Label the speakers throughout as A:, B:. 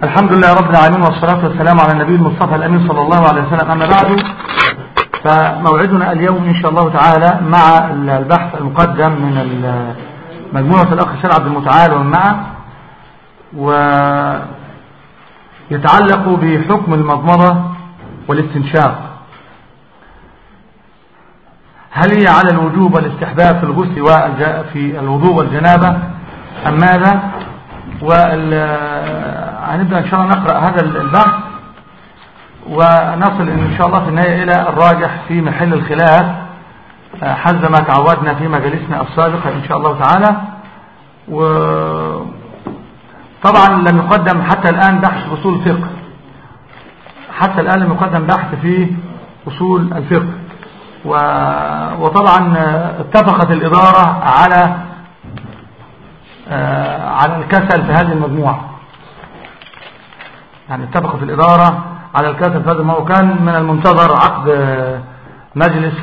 A: الحمد لله رب العالمين، والصلاة والسلام على النبي المصطفى الأمين صلى الله عليه وسلم. أما بعد، فموعدنا اليوم إن شاء الله تعالى مع البحث المقدم من مجموعة الأخ الشيخ عبد المتعال ومن معه، ويتعلق بحكم المضمضة والاستنشاق. هل هي على الوجوب والاستحباب في الغسل في الوضوء والجنابة أم ماذا؟ وهنبدأ إن شاء الله نقرأ هذا البحث، ونصل إن شاء الله في النهاية إلى الراجح في محل الخلاف حسب ما تعودنا في مجالسنا السابقة إن شاء الله تعالى. وطبعا لم يقدم حتى الآن بحث أصول الفقه، حتى الآن لم يقدم بحث في أصول الفقه. وطبعا اتفقت الإدارة على الكسل في هذه المجموعة، يعني اتفقت الإدارة على الكسل في هذه المجموعة، وكان من المنتظر عقد مجلس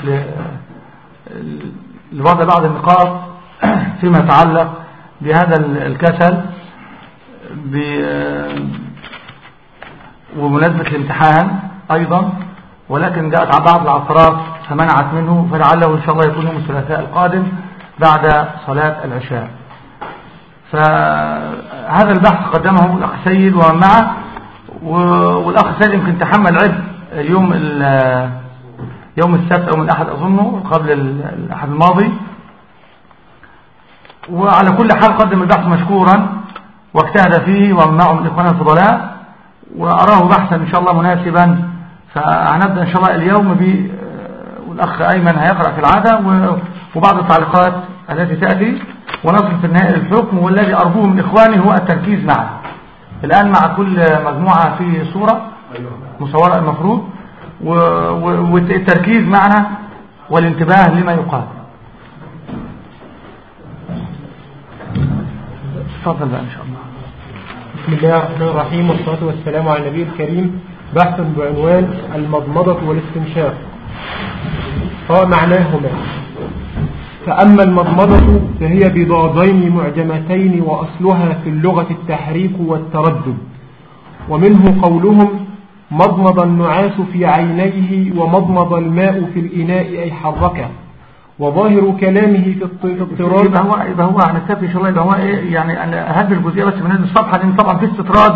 A: لوضع بعض النقاط فيما يتعلق بهذا الكسل ومناسبة الامتحان أيضا، ولكن جاءت بعض العثرات فمنعت منه، فلعله إن شاء الله يكون يوم الثلاثاء القادم بعد صلاة العشاء. فهذا البحث قدمه الأخ سيد ومن معه، والأخ سيد يمكن تحمل عبء يوم السبت أو من الأحد أظنه، قبل الأحد الماضي. وعلى كل حال قدم البحث مشكورا واجتهد فيه ومن معه من إخواننا الفضلاء، وأراه بحثا إن شاء الله مناسبا. فهنبدأ إن شاء الله اليوم والأخ أيمن هيقرأ كالعادة وبعض التعليقات التي تأتي، ونصل في النهاية الحكم. والذي أرجوه من إخواني هو التركيز معه الآن مع كل مجموعة في صورة مصورة المفروض، والتركيز معنا والانتباه لما يقال. تفضل بقى إن شاء الله.
B: بسم الله الرحمن الرحيم، والصلاة والسلام على النبي الكريم. بحث بعنوان المضمضة والاستنشاق. معناهما: فأما المضمضة فهي بضادين معجمتين، وأصلها في اللغة التحريك والتردد، ومنه قولهم مضمض النعاس في عينيه ومضمض الماء في الإناء أي حركه. وظاهر كلامه في اضطراد.
A: يبقى هو هنكتفي إن شاء الله. يبقى هو يعني هذه الجزئية بس من هذه الصفحة، لأن طبعا في استطراد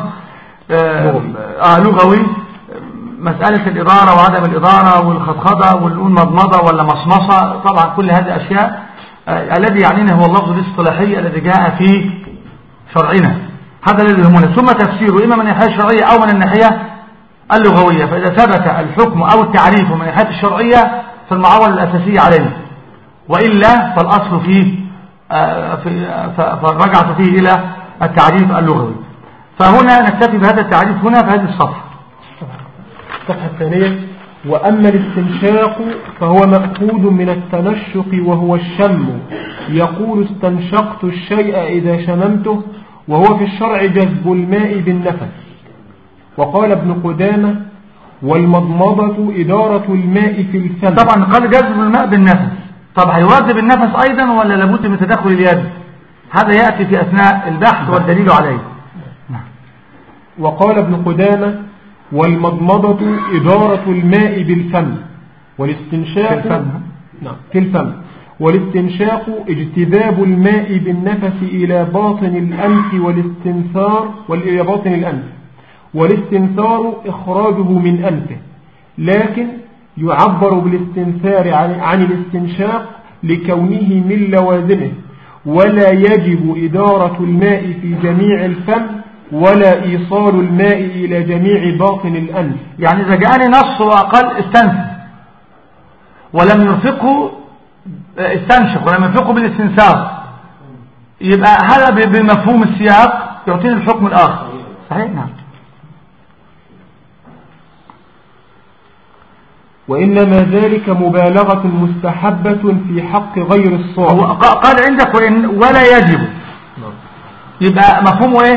A: لغوي، مسألة الإدارة وعدم الإدارة والخضخضة والنقول مضمضة ولا مصمصة. طبعا كل هذه أشياء الذي يعنينا هو اللفظ الاصطلاحي الذي جاء في شرعنا، هذا الذي يهمنا، ثم تفسيره إما من الناحية الشرعية أو من الناحية اللغوية. فإذا ثبت الحكم أو التعريف من الناحية الشرعية فالمعول الأساسية عليه، وإلا فالأصل فيه فرجعت فيه إلى التعريف اللغوي. فهنا نكتفي بهذا التعريف هنا في هذه الصفحة.
B: الصفحة الثانية: وأما الاستنشاق فهو مأخوذ من التنشق وهو الشم، يقول استنشقت الشيء إذا شممته، وهو في الشرع جذب الماء بالنفس. وقال ابن قدامة: والمضمضة إدارة الماء في الفم.
A: طبعا قال جذب الماء بالنفس، طبعا يواجب النفس أيضا ولا لابد من تدخل اليد؟ هذا يأتي في أثناء البحث والدليل عليه.
B: وقال ابن قدامة: والمضمضة إدارة الماء بالفم، والاستنشاق في الفم، والاستنشاق اجتذاب الماء بالنفس إلى باطن الأنف، والاستنثار إخراجه من أنفه. لكن يعبر بالاستنثار عن الاستنشاق لكونه من لوازمه، ولا يجب إدارة الماء في جميع الفم ولا إيصال الماء إلى جميع باطن الأنف.
A: يعني إذا جاءني نص وقال استنثر ولم يرفقه استنشق ولم يرفقه بالاستنثار، يبقى هذا بمفهوم السياق يعطيني الحكم الآخر. صحيح؟ نعم.
B: وإنما ذلك مبالغة مستحبة في حق غير الصائم.
A: قال عندك ولا يجب، يبقى مفهومه ايه؟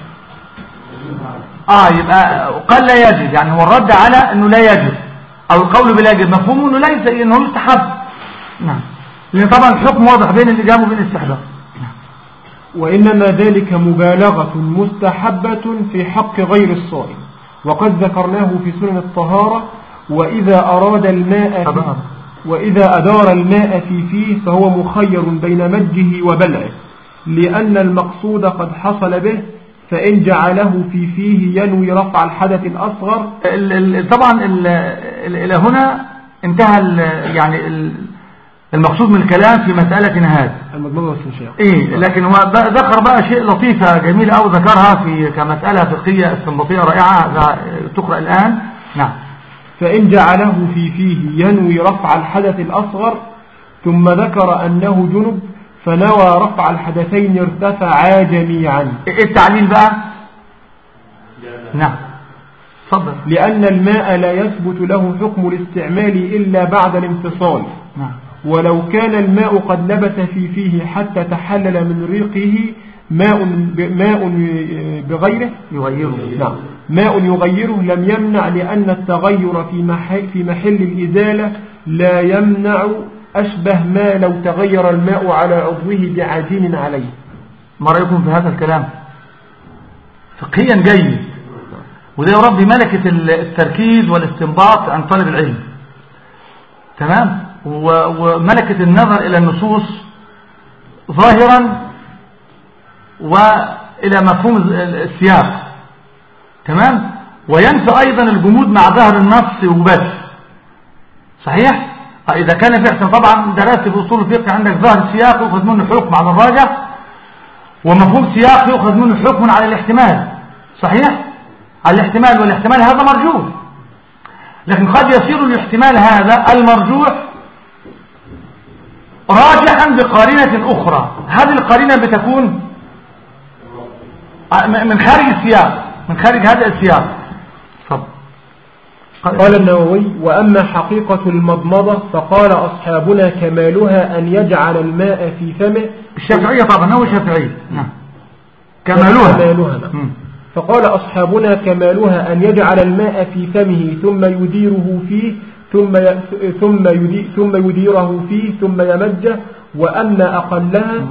A: يبقى قال لا يجب، يعني هو الرد على انه لا يجب، او القول بلا يجب مفهومه انه ليس، انه يستحب. نعم، لان طبعا الحكم واضح بين الاجابه وبين الاستحباب.
B: وإنما ذلك مبالغة مستحبة في حق غير الصائم، وقد ذكرناه في سنن الطهارة. وإذا أدار الماء في فيه فهو مخير بين مجه وبلعه، لأن المقصود قد حصل به، فإن جعله في فيه ينوي رفع الحدث الأصغر.
A: طبعا إلى هنا انتهى يعني المقصود من الكلام في مسألة هذه
B: المضمضة والاستنشاق.
A: لكن هو ذكر بقى شيء لطيفة جميلة أو ذكرها في كمسألة فقهية استنباطية رائعة تقرأ الآن. نعم.
B: فإن جعله في فيه ينوي رفع الحدث الأصغر، ثم ذكر أنه جنب فنوى رفع الحدثين ارتفعا جميعا.
A: التعليل بقى. نعم تفضل.
B: لأن الماء لا يثبت له حكم الاستعمال إلا بعد الانفصال.
A: نعم.
B: ولو كان الماء قد نبت في فيه حتى تحلل من ريقه ماء بغيره يغيره. نعم. ماء يغيره لم يمنع، لأن التغير في محل الإزالة لا يمنع، أشبه ما لو تغير الماء على عضوه بعجين عليه.
A: ما رأيكم في هذا الكلام؟ فقهيا جيد، وده يربي ملكة التركيز والاستنباط عن طالب العلم. تمام. وملكة النظر إلى النصوص ظاهرا وإلى مفهوم السياق. تمام. وينفي أيضا الجمود مع ظهر النص وبس. صحيح. إذا كان في احسن طبعا درست في أصول الفقه عندك ظهر السياق يأخذ منه حكم على الراجح، ومفهوم سياق يأخذ منه حكم على الاحتمال. صحيح. على الاحتمال، والاحتمال هذا مرجوح، لكن قد يصير الاحتمال هذا المرجوح راجحا بقارنة أخرى. هذه القارنة بتكون من خارج السياق، من خارج هذا السياق.
B: قال النووي: وأما حقيقة المضمضة فقال أصحابنا كمالها أن يجعل الماء في فمه.
A: الشافعية طبعا هو الشافعي. نعم. كمالها.
B: فقال أصحابنا كمالها أن يجعل الماء في فمه ثم يديره فيه ثم يديره فيه ثم يمجه، وأما أقلها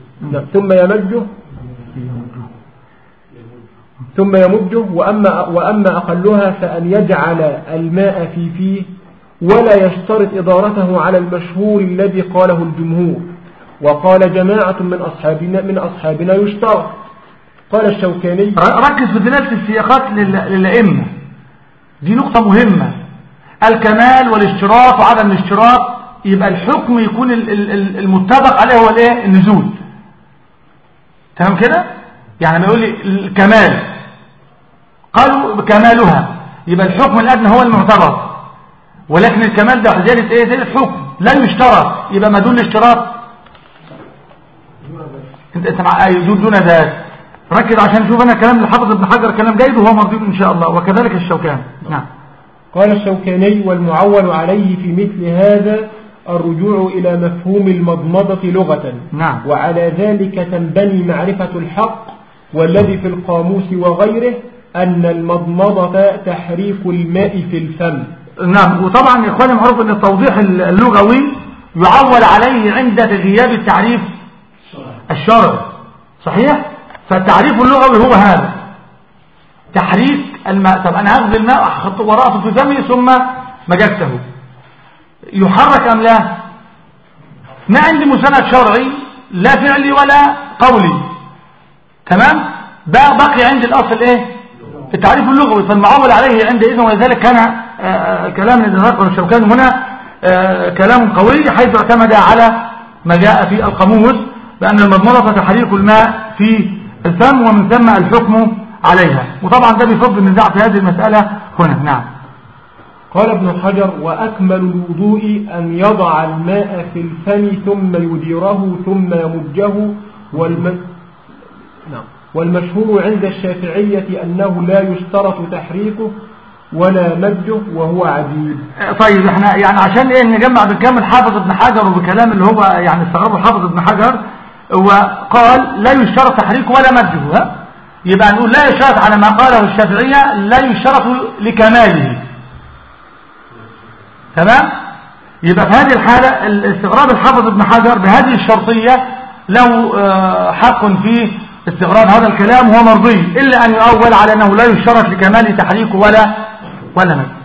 B: ثم يمجه وأما أقلها فأن يجعل الماء في فيه، ولا يشترط إدارته على المشهور الذي قاله الجمهور، وقال جماعة من أصحابنا يشترط. قال الشوكاني:
A: ركز في دلالة السياقات للأئمة، دي نقطة مهمة. الكمال والاشتراط وعدم الاشتراط، يبقى الحكم يكون المتفق عليه هو الايه؟ النزول. تمام كده؟ يعني ما يقول لي الكمال، قالوا بكمالها، يبقى الحكم الأدنى هو المعتبر، ولكن الكمال ده زيادة ايه؟ زيادة حكم، لن يشترط، يبقى ما دون الاشتراط انت مع دون ذات. ركز عشان نشوف. انا كلام الحافظ ابن حجر كلام جيد وهو مرضي ان شاء الله، وكذلك الشوكاني. نعم.
B: قال الشوكاني: والمعول عليه في مثل هذا الرجوع إلى مفهوم المضمضة لغة.
A: نعم.
B: وعلى ذلك تنبني معرفة الحق، والذي في القاموس وغيره أن المضمضة تحريك الماء في الفم.
A: نعم. وطبعا يا إخواني معروف أن التوضيح اللغوي يعول عليه عند غياب التعريف الشرعي. صحيح. فالتعريف اللغوي هو هذا، تحريك الماء. طب أنا هاخذ الماء أحط ورأته في فمي ثم مجسته، يحرك أم لا؟ ما عندي مسند شرعي لا فعلي ولا قولي. تمام. بقي عندي الأصل إيه؟ التعريف اللغوي، فالمعول عليه عندئذ. ولذلك كان كلام ذكر الشوكاني هنا كلام قوي، حيث اعتمد على ما جاء في القاموس بأن المضمضة تحريك الماء في الفم، ومن ثم الحكم عليها. وطبعا ده بيفضل النزاع في هذه المسألة هنا. نعم.
B: قال ابن حجر: وأكمل الوضوء أن يضع الماء في الفم ثم يديره ثم يمجه. والمشهور عند الشافعية أنه لا يشترط تحريكه ولا مجه، وهو عجيب.
A: طيب احنا يعني عشان ايه نجمع بكلام الحافظ ابن حجر وبكلام اللي هو يعني استغربه الحافظ ابن حجر، وقال لا يشترط تحريكه ولا مجه. يبقى نقول لا يشترط على ما قاله الشافعية، لا يشترط لكماله. تمام. يبقى في هذه الحالة استغراب الحافظ ابن حجر بهذه الشرطية له حق في استغراب هذا الكلام هو مرضي، إلا أن يؤول على أنه لا يشترط لكمال تحريكه ولا مد.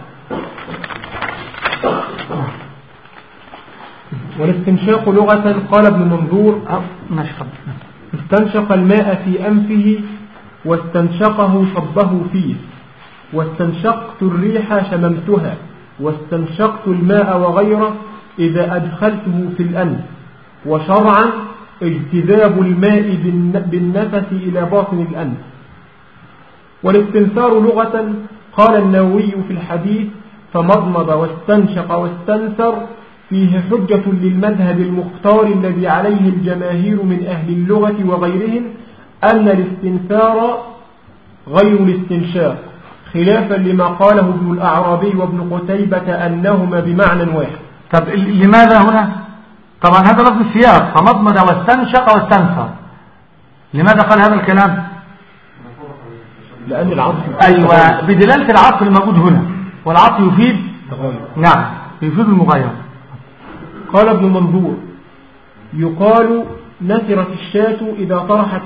B: والاستنشاق لغة قال ابن منظور استنشق الماء في أنفه واستنشقه صبه فيه، واستنشقت الريح شممتها، واستنشقت الماء وغيره إذا أدخلته في الأنف. وشرعا اجتذاب الماء بالنفس إلى باطن الأنف. والاستنثار لغة قال النووي في الحديث فمضمض واستنشق واستنثر فيه حجة للمذهب المختار الذي عليه الجماهير من أهل اللغة وغيرهم أن الاستنثار غير الاستنشاق، خلافا لما قاله ابن الأعرابي وابن قتيبة أنهما بمعنى واحد.
A: طب لماذا هنا؟ طبعا هذا لفظ السياق، فمضمض واستنشق واستنثر، لماذا قال هذا الكلام؟
B: لأن العطف
A: أيوة، بدلالة العطف الموجود هنا، والعطف يفيد نعم يفيد المغايرة.
B: قال ابن منظور يقال نثرت الشاة إذا طرحت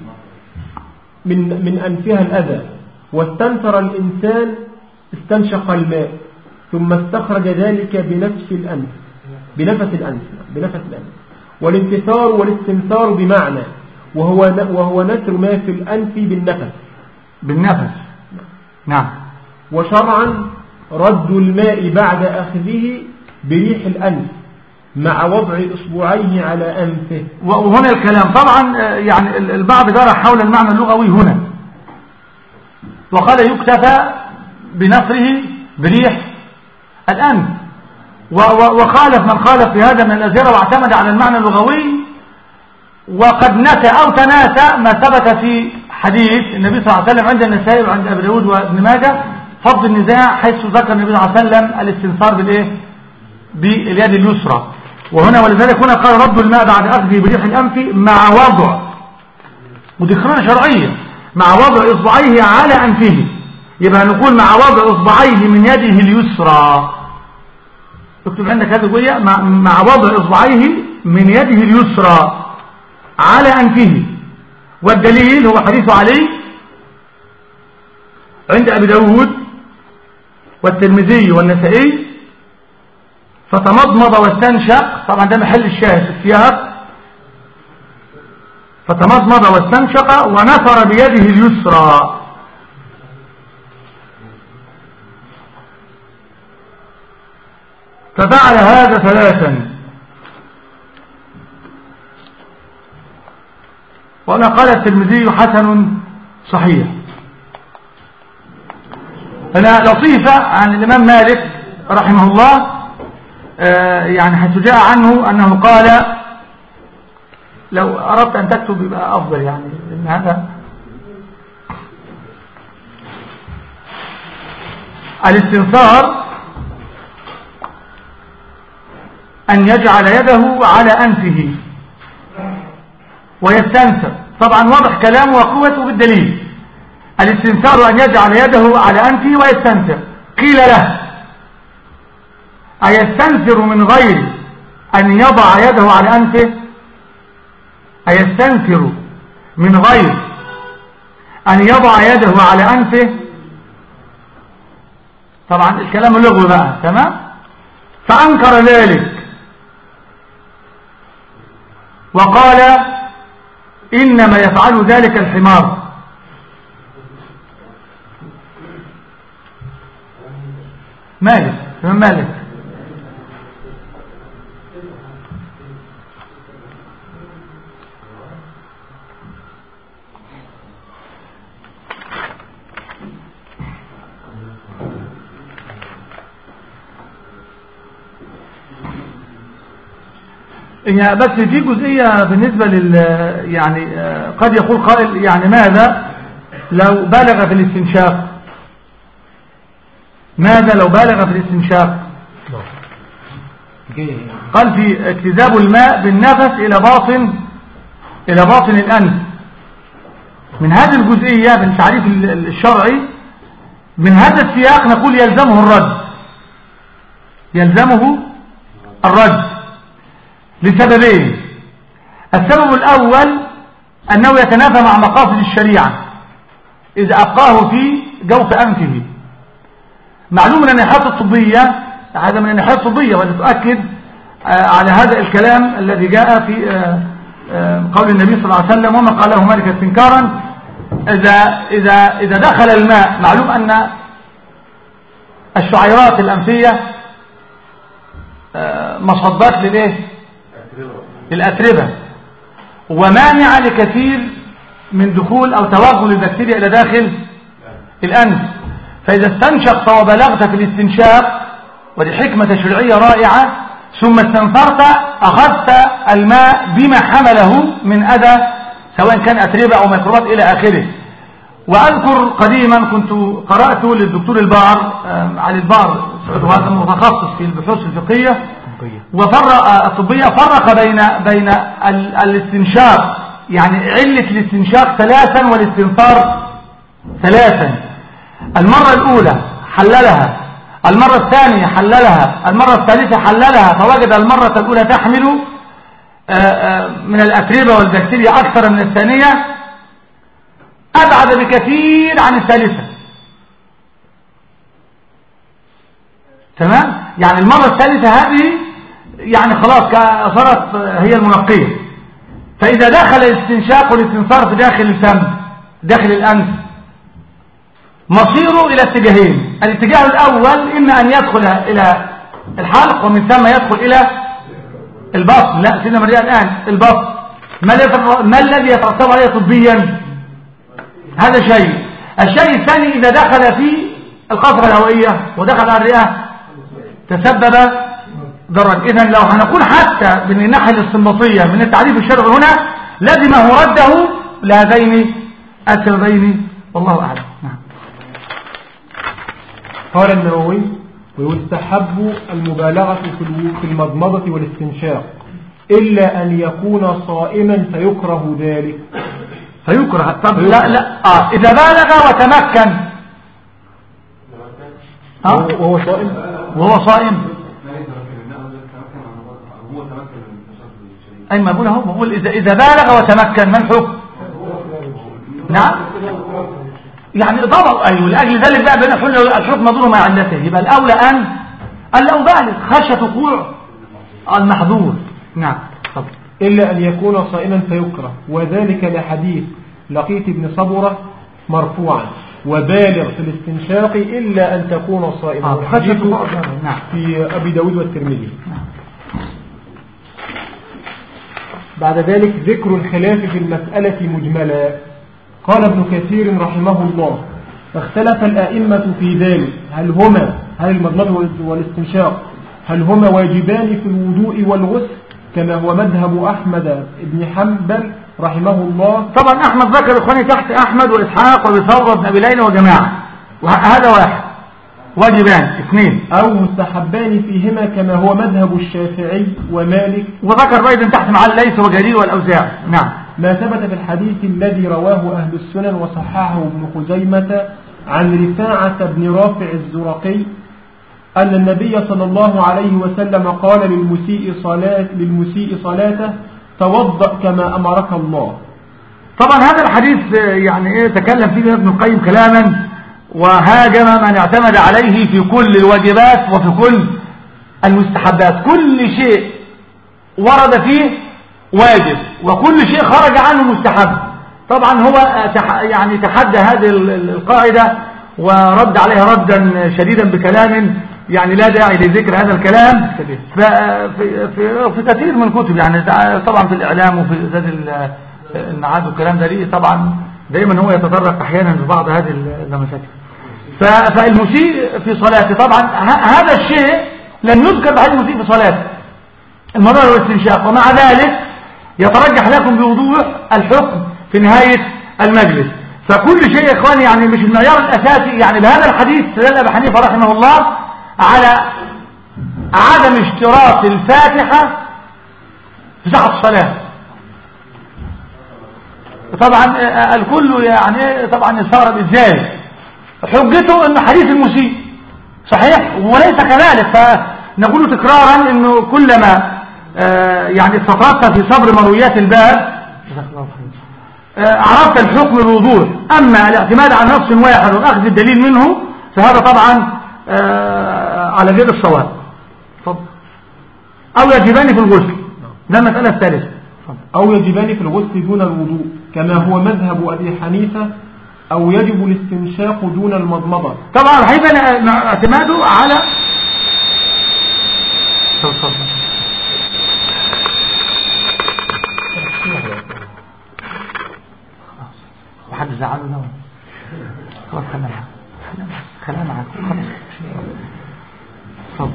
B: من أنفها الأذى، واستنثر الإنسان استنشق الماء ثم استخرج ذلك بنفس الأنف. والانتثار والاستنثار بمعنى، وهو نثر ما في الأنف بالنفس.
A: نعم.
B: وشرعا رد الماء بعد أخذه بريح الأنف مع وضع إصبعيه على أنفه.
A: وهنا الكلام طبعا يعني البعض جرى حول المعنى اللغوي هنا، وقال يكتفى بنصره بريح الأنف، وخالف من خالف في هذا من الأزهرة واعتمد على المعنى اللغوي، وقد نسى أو تناسى ما ثبت في حديث النبي صلى الله عليه وسلم عند النسائي وعند أبي داود وابن ماجه فض النزاع، حيث ذكر النبي صلى الله عليه وسلم الاستنثار باليد اليسرى. وهنا ولذلك هنا قال رد الماء بعد أخذه بريح الأنف مع وضع، ودي قرينة شرعية، مع وضع إصبعيه على أنفه. يبقى نقول مع وضع إصبعيه من يده اليسرى، اكتب عندك هذه الجزئية، مع وضع إصبعيه من يده اليسرى على أنفه. والدليل هو حديث علي عند أبي داود والترمذي والنسائي، فتمضمض واستنشق، طبعا ده محل الشاهد في السياق، فتمضمض واستنشق ونثر بيده اليسرى. ففعل هذا ثلاثا. وأنا قال الترمذي حسن صحيح. أنا لطيفة عن الإمام مالك رحمه الله، يعني حيث جاء عنه أنه قال، لو أردت أن تكتب يبقى أفضل، يعني لأن هذا الاستنثار أن يجعل يده على أنفه ويستنثر. طبعا واضح كلامه وقوته بالدليل. الاستنثار أن يجعل يده على أنفه ويستنثر. قيل له أيستنثر من غير أن يضع يده على أنفه؟ أيستنثر من غير أن يضع يده على أنفه؟ طبعا الكلام لغوي بقى، تمام. فأنكر ذلك وقال إنما يفعل ذلك الحمار. مالك يعني بس في جزئية بالنسبة يعني قد يقول قائل يعني ماذا لو بالغ في الاستنشاق؟ ماذا لو بالغ في الاستنشاق؟ قال في اجتذاب الماء بالنفس إلى باطن الأنف. من هذه الجزئية بالتعريف الشرعي من هذا السياق نقول يلزمه الرد لسببين. السبب الأول أنه يتنافى مع مقاصد الشريعة إذا أبقاه في جوف أنفه. معلوم من الناحية الطبية، هذا من الناحية الطبية، وتؤكد على هذا الكلام الذي جاء في قول النبي صلى الله عليه وسلم وما قاله مالك استنكارا: إذا دخل الماء، معلوم أن الشعيرات الأنفية مصدات للأتربة ومانعة لكثير من دخول أو توغل البكتيريا إلى داخل الأنف. فإذا استنشقت وبلغت في الاستنشاق، ودي حكمة شرعية رائعة، ثم استنثرت أخذت الماء بما حمله من أذى سواء كان أتربة أو ميكروبات إلى آخره. وأذكر قديما كنت قرأت للدكتور البار علي البار، وهذا متخصص في البحوث الفقهية الطبية، فرق بين الاستنشاق، يعني علة الاستنشاق 3 والاستنثار 3. المرة الأولى حللها، المرة الثانية حللها، المرة الثالثة حللها، فوجد المرة الأولى تحمل من الأتربة والبكتيريا أكثر من الثانية، أبعد بكثير عن الثالثة. تمام؟ يعني المرة الثالثة هذه يعني خلاص صارت هي المنقية. فإذا دخل الاستنشاق والاستنثار في داخل الفم داخل الأنف، مصيره إلى اتجاهين: الاتجاه الأول إما أن يدخل إلى الحلق ومن ثم يدخل إلى البطن. لا سيدنا مريم الآن البطن ما الذي يترتب عليه طبيا؟ هذا شيء. الشيء الثاني: إذا دخل في القصبة الهوائية ودخل على الرئة تسبب ضررا. إذن لو هنقول حتى من الناحية الاستنباطية من التعريف الشرعي هنا لازمه رده لهذين السببين، والله أعلم. نعم.
B: قال النووي: ويستحب المبالغة في المضمضة والاستنشاق إلا أن يكون صائما فيكره ذلك.
A: فيكره؟ طب لا إذا بالغ وتمكن وهو صائم أي ما بقول إذا بالغ وتمكن ما الحكم؟ نعم يعني ضرر. أيوه لأجل ذلك بقى بين الحكم ضره مع علته، يبقى الأولى أن لا أبالغ خشية وقوع المحظور. نعم. طب
B: إلا أن يكون صائما فيكره، وذلك لحديث لقيت بن صبرة مرفوعا: وبالغ في الاستنشاق إلا أن تكون صائما.
A: نعم.
B: في أبي داود والترمذي. بعد ذلك ذكر الخلاف في المسألة مجملا. قال ابن كثير رحمه الله: فاختلف الأئمة في ذلك، هل المضمضة والاستنشاق هل هما واجبان في الوضوء والغسل كما هو مذهب أحمد بن حنبل رحمه الله.
A: طبعا أحمد ذكر إخواني تحت أحمد وإسحاق وبثور وابن أبي ليلى وجماعة، وهذا واحد. واجبان 2
B: أو مستحبان فيهما كما هو مذهب الشافعي ومالك،
A: وذكر أيضا تحت مع الليث وجرير والأوزاعي. نعم.
B: ما ثبت في الحديث الذي رواه أهل السنن وصححه ابن خزيمة عن رفاعة بن رافع الزرقي أن النبي صلى الله عليه وسلم قال للمسيء صلاته: توضأ كما أمرك الله.
A: طبعا هذا الحديث يعني تكلم فيه ابن القيم كلاما وهاجم من اعتمد عليه في كل الواجبات وفي كل المستحبات. كل شيء ورد فيه واجب وكل شيء خرج عنه مستحب. طبعا هو يعني تحدى هذه القاعدة ورد عليها ردا شديدا بكلام يعني لا داعي لذكر هذا الكلام في كثير من الكتب، يعني طبعا في الإعلام وفي زاد المعاد والكلام ده ليه طبعا دايما هو يتطرق أحيانا لبعض هذه المشاكل. فالمسيء في صلاته طبعا هذا الشيء لم يذكر بحديث المسيء في صلاته المضمضة والاستنشاق، ومع ذلك يترجح لكم بوضوح الحكم في نهاية المجلس. فكل شيء يا إخواني يعني مش المعيار الأساسي. يعني بهذا الحديث دل أبو حنيفة رحمه الله على عدم اشتراط الفاتحة في صحة الصلاة. طبعا الكل يعني طبعا يستغرب ازاي حجته انه حديث المسيء صحيح وليس كذلك. فنقول تكرارا انه كلما يعني استطردت في صبر مرويات الباب عرفت الحكم بوضوح. أما الاعتماد على نص واحد وأخذ الدليل منه فهذا طبعا على غير الصواب. أو يجبان في الغسل، ده المسألة الثالثة.
B: أو يجبان في الغسل دون الوضوء كما هو مذهب أبي حنيفة، أو يجب الاستنشاق دون المضمضة.
A: طبعا هيبقى اعتماده على واحد زعله ده خلاص خلينا معاك خلاص.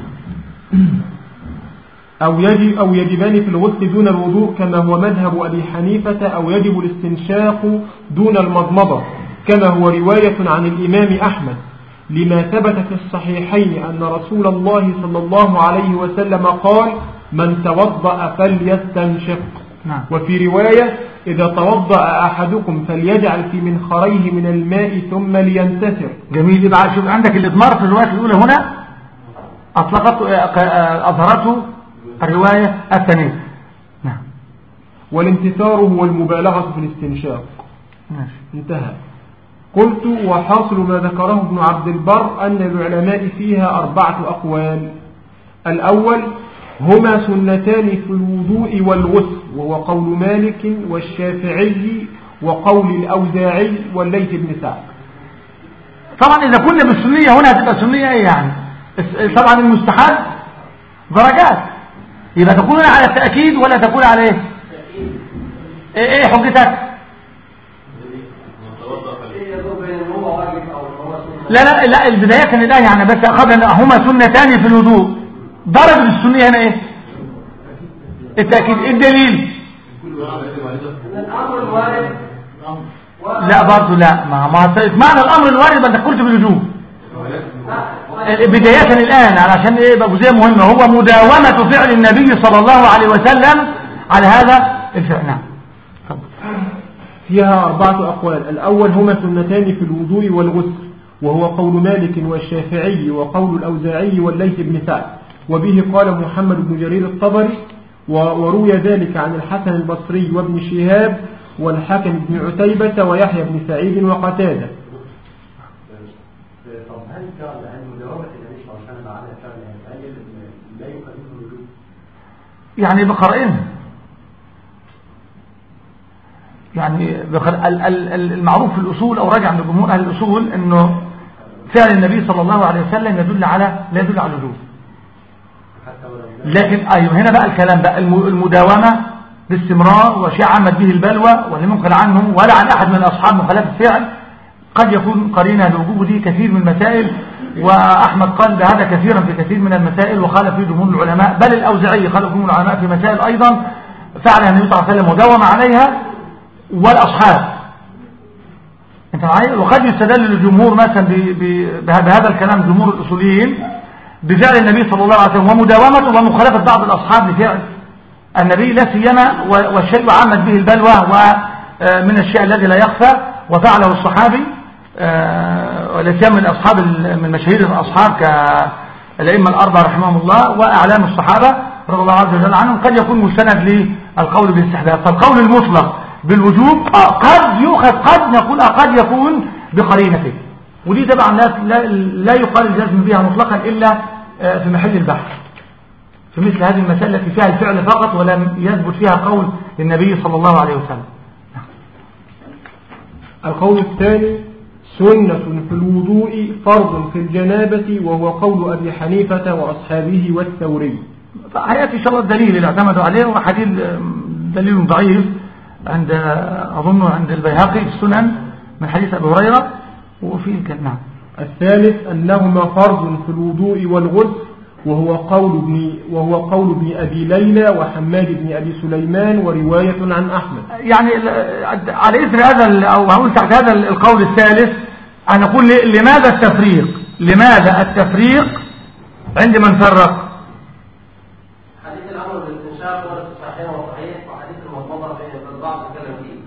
B: أو يجبان في الغسل دون الوضوء كما هو مذهب أبي حنيفة، أو يجب الاستنشاق دون المضمضة كما هو رواية عن الإمام أحمد، لما ثبت في الصحيحين أن رسول الله صلى الله عليه وسلم قال: من توضأ فليستنشق. وفي رواية: إذا توضأ أحدكم فليجعل في منخريه من الماء ثم لينتثر.
A: جميل. يبقى شوف عندك الإضمار في الرواية الأولى هنا أظهرته الرواية الثانية. نعم.
B: والانتثار هو المبالغة في الاستنشاق. انتهى. قلت: وحاصل ما ذكره ابن عبد البر أن العلماء فيها 4 أقوال. الأول: هما سنتان في الوضوء والغسل، وهو قول مالك والشافعي وقول الأوزاعي والليث بن سعد.
A: طبعا إذا كنا بالسنية هنا هتبقى سنية إيه يعني؟ طبعا المستحب درجات، يبقى تكون على التأكيد ولا تكون على إيه؟ إيه حجتك؟ لا البداية كان الآية يعني بس أخذنا هما سنتان في الوضوء. درجة السنية هنا إيه؟ التأكيد. الدليل لا برضو لا ما معنى الأمر الوارد ما تقولش بالوجوب بداية الآن علشان إيه بقى جزئية مهمة، هو مداومة فعل النبي صلى الله عليه وسلم على هذا الفعل. نعم.
B: فيها 4 أقوال. الأول: هما سنتان في الوضوء والغسل، وهو قول مالك والشافعي وقول الأوزاعي والليث بن سعد، وبه قال محمد بن جرير الطبري، وروي ذلك عن الحسن البصري وابن شهاب والحكم بن عتيبة ويحيى بن سعيد وقتادة.
C: طب هل فعل مداومة النبي صلى الله عليه وسلم على فعل لا يقدمه الوجوب؟
A: يعني بقرائنها، يعني المعروف في الأصول أو راجع عند جمهور أهل الأصول أنه فعل النبي صلى الله عليه وسلم لا يدل على الوجوب. لكن أيوه هنا بقى الكلام بقى المداومة باستمرار وشيء عمت به البلوى واللي ممكن عنه ولا عن أحد من أصحاب مخالفة الفعل قد يكون قرينة لوجوب دي كثير من المسائل، وأحمد قال بهذا كثيرا في كثير من المسائل وخالف فيه جمهور العلماء، بل الأوزاعي خالف جمهور العلماء في مسائل أيضا فعلها النبي صلى الله عليه وسلم وداوم عليها والأصحاب. انت معايا؟ وقد يستدل الجمهور مثلا بهذا الكلام جمهور الأصوليين بفعل النبي صلى الله عليه وسلم ومداومته ومخالفة بعض الأصحاب لفعل النبي لا سيما والشيء عمت به البلوى ومن الشيء الذي لا يخفى وفعله الصحابي ولا سيما من أصحاب من مشاهير الأصحاب كالأئمة الأربعة رحمهم الله وأعلام الصحابة رضي الله عز وجل عنهم قد يكون مستند للقول بالاستحباب. فالقول المطلق بالوجوب قد يؤخذ قد نقول قد يكون بقرينته، ودي طبعا لا يقال الجزم بها مطلقا إلا في محل البحث في مثل هذه المسائل التي فيها الفعل فقط ولم يثبت فيها قول للنبي صلى الله عليه وسلم.
B: القول الثاني: سنة في الوضوء فرض في الجنابة، وهو قول أبي حنيفة وأصحابه والثوري.
A: فحياتي إن شاء الله الدليل اللي اعتمدوا عليه وحديث دليل ضعيف أظنه عند البيهقي في السنن من حديث أبي هريرة وفيه نعم.
B: الثالث: أنهما فرض في الوضوء والغسل، وهو قول ابن أبي ليلى وحماد بن أبي سليمان ورواية عن أحمد.
A: يعني على إثر هذا أو هقول تحت هذا القول الثالث أنا أقول لماذا التفريق عند من فرق؟
C: حديث الأمر بالاستنشاق ورد في الصحيح والصحيح، وحديث المضمضة في البعض تكلم فيه.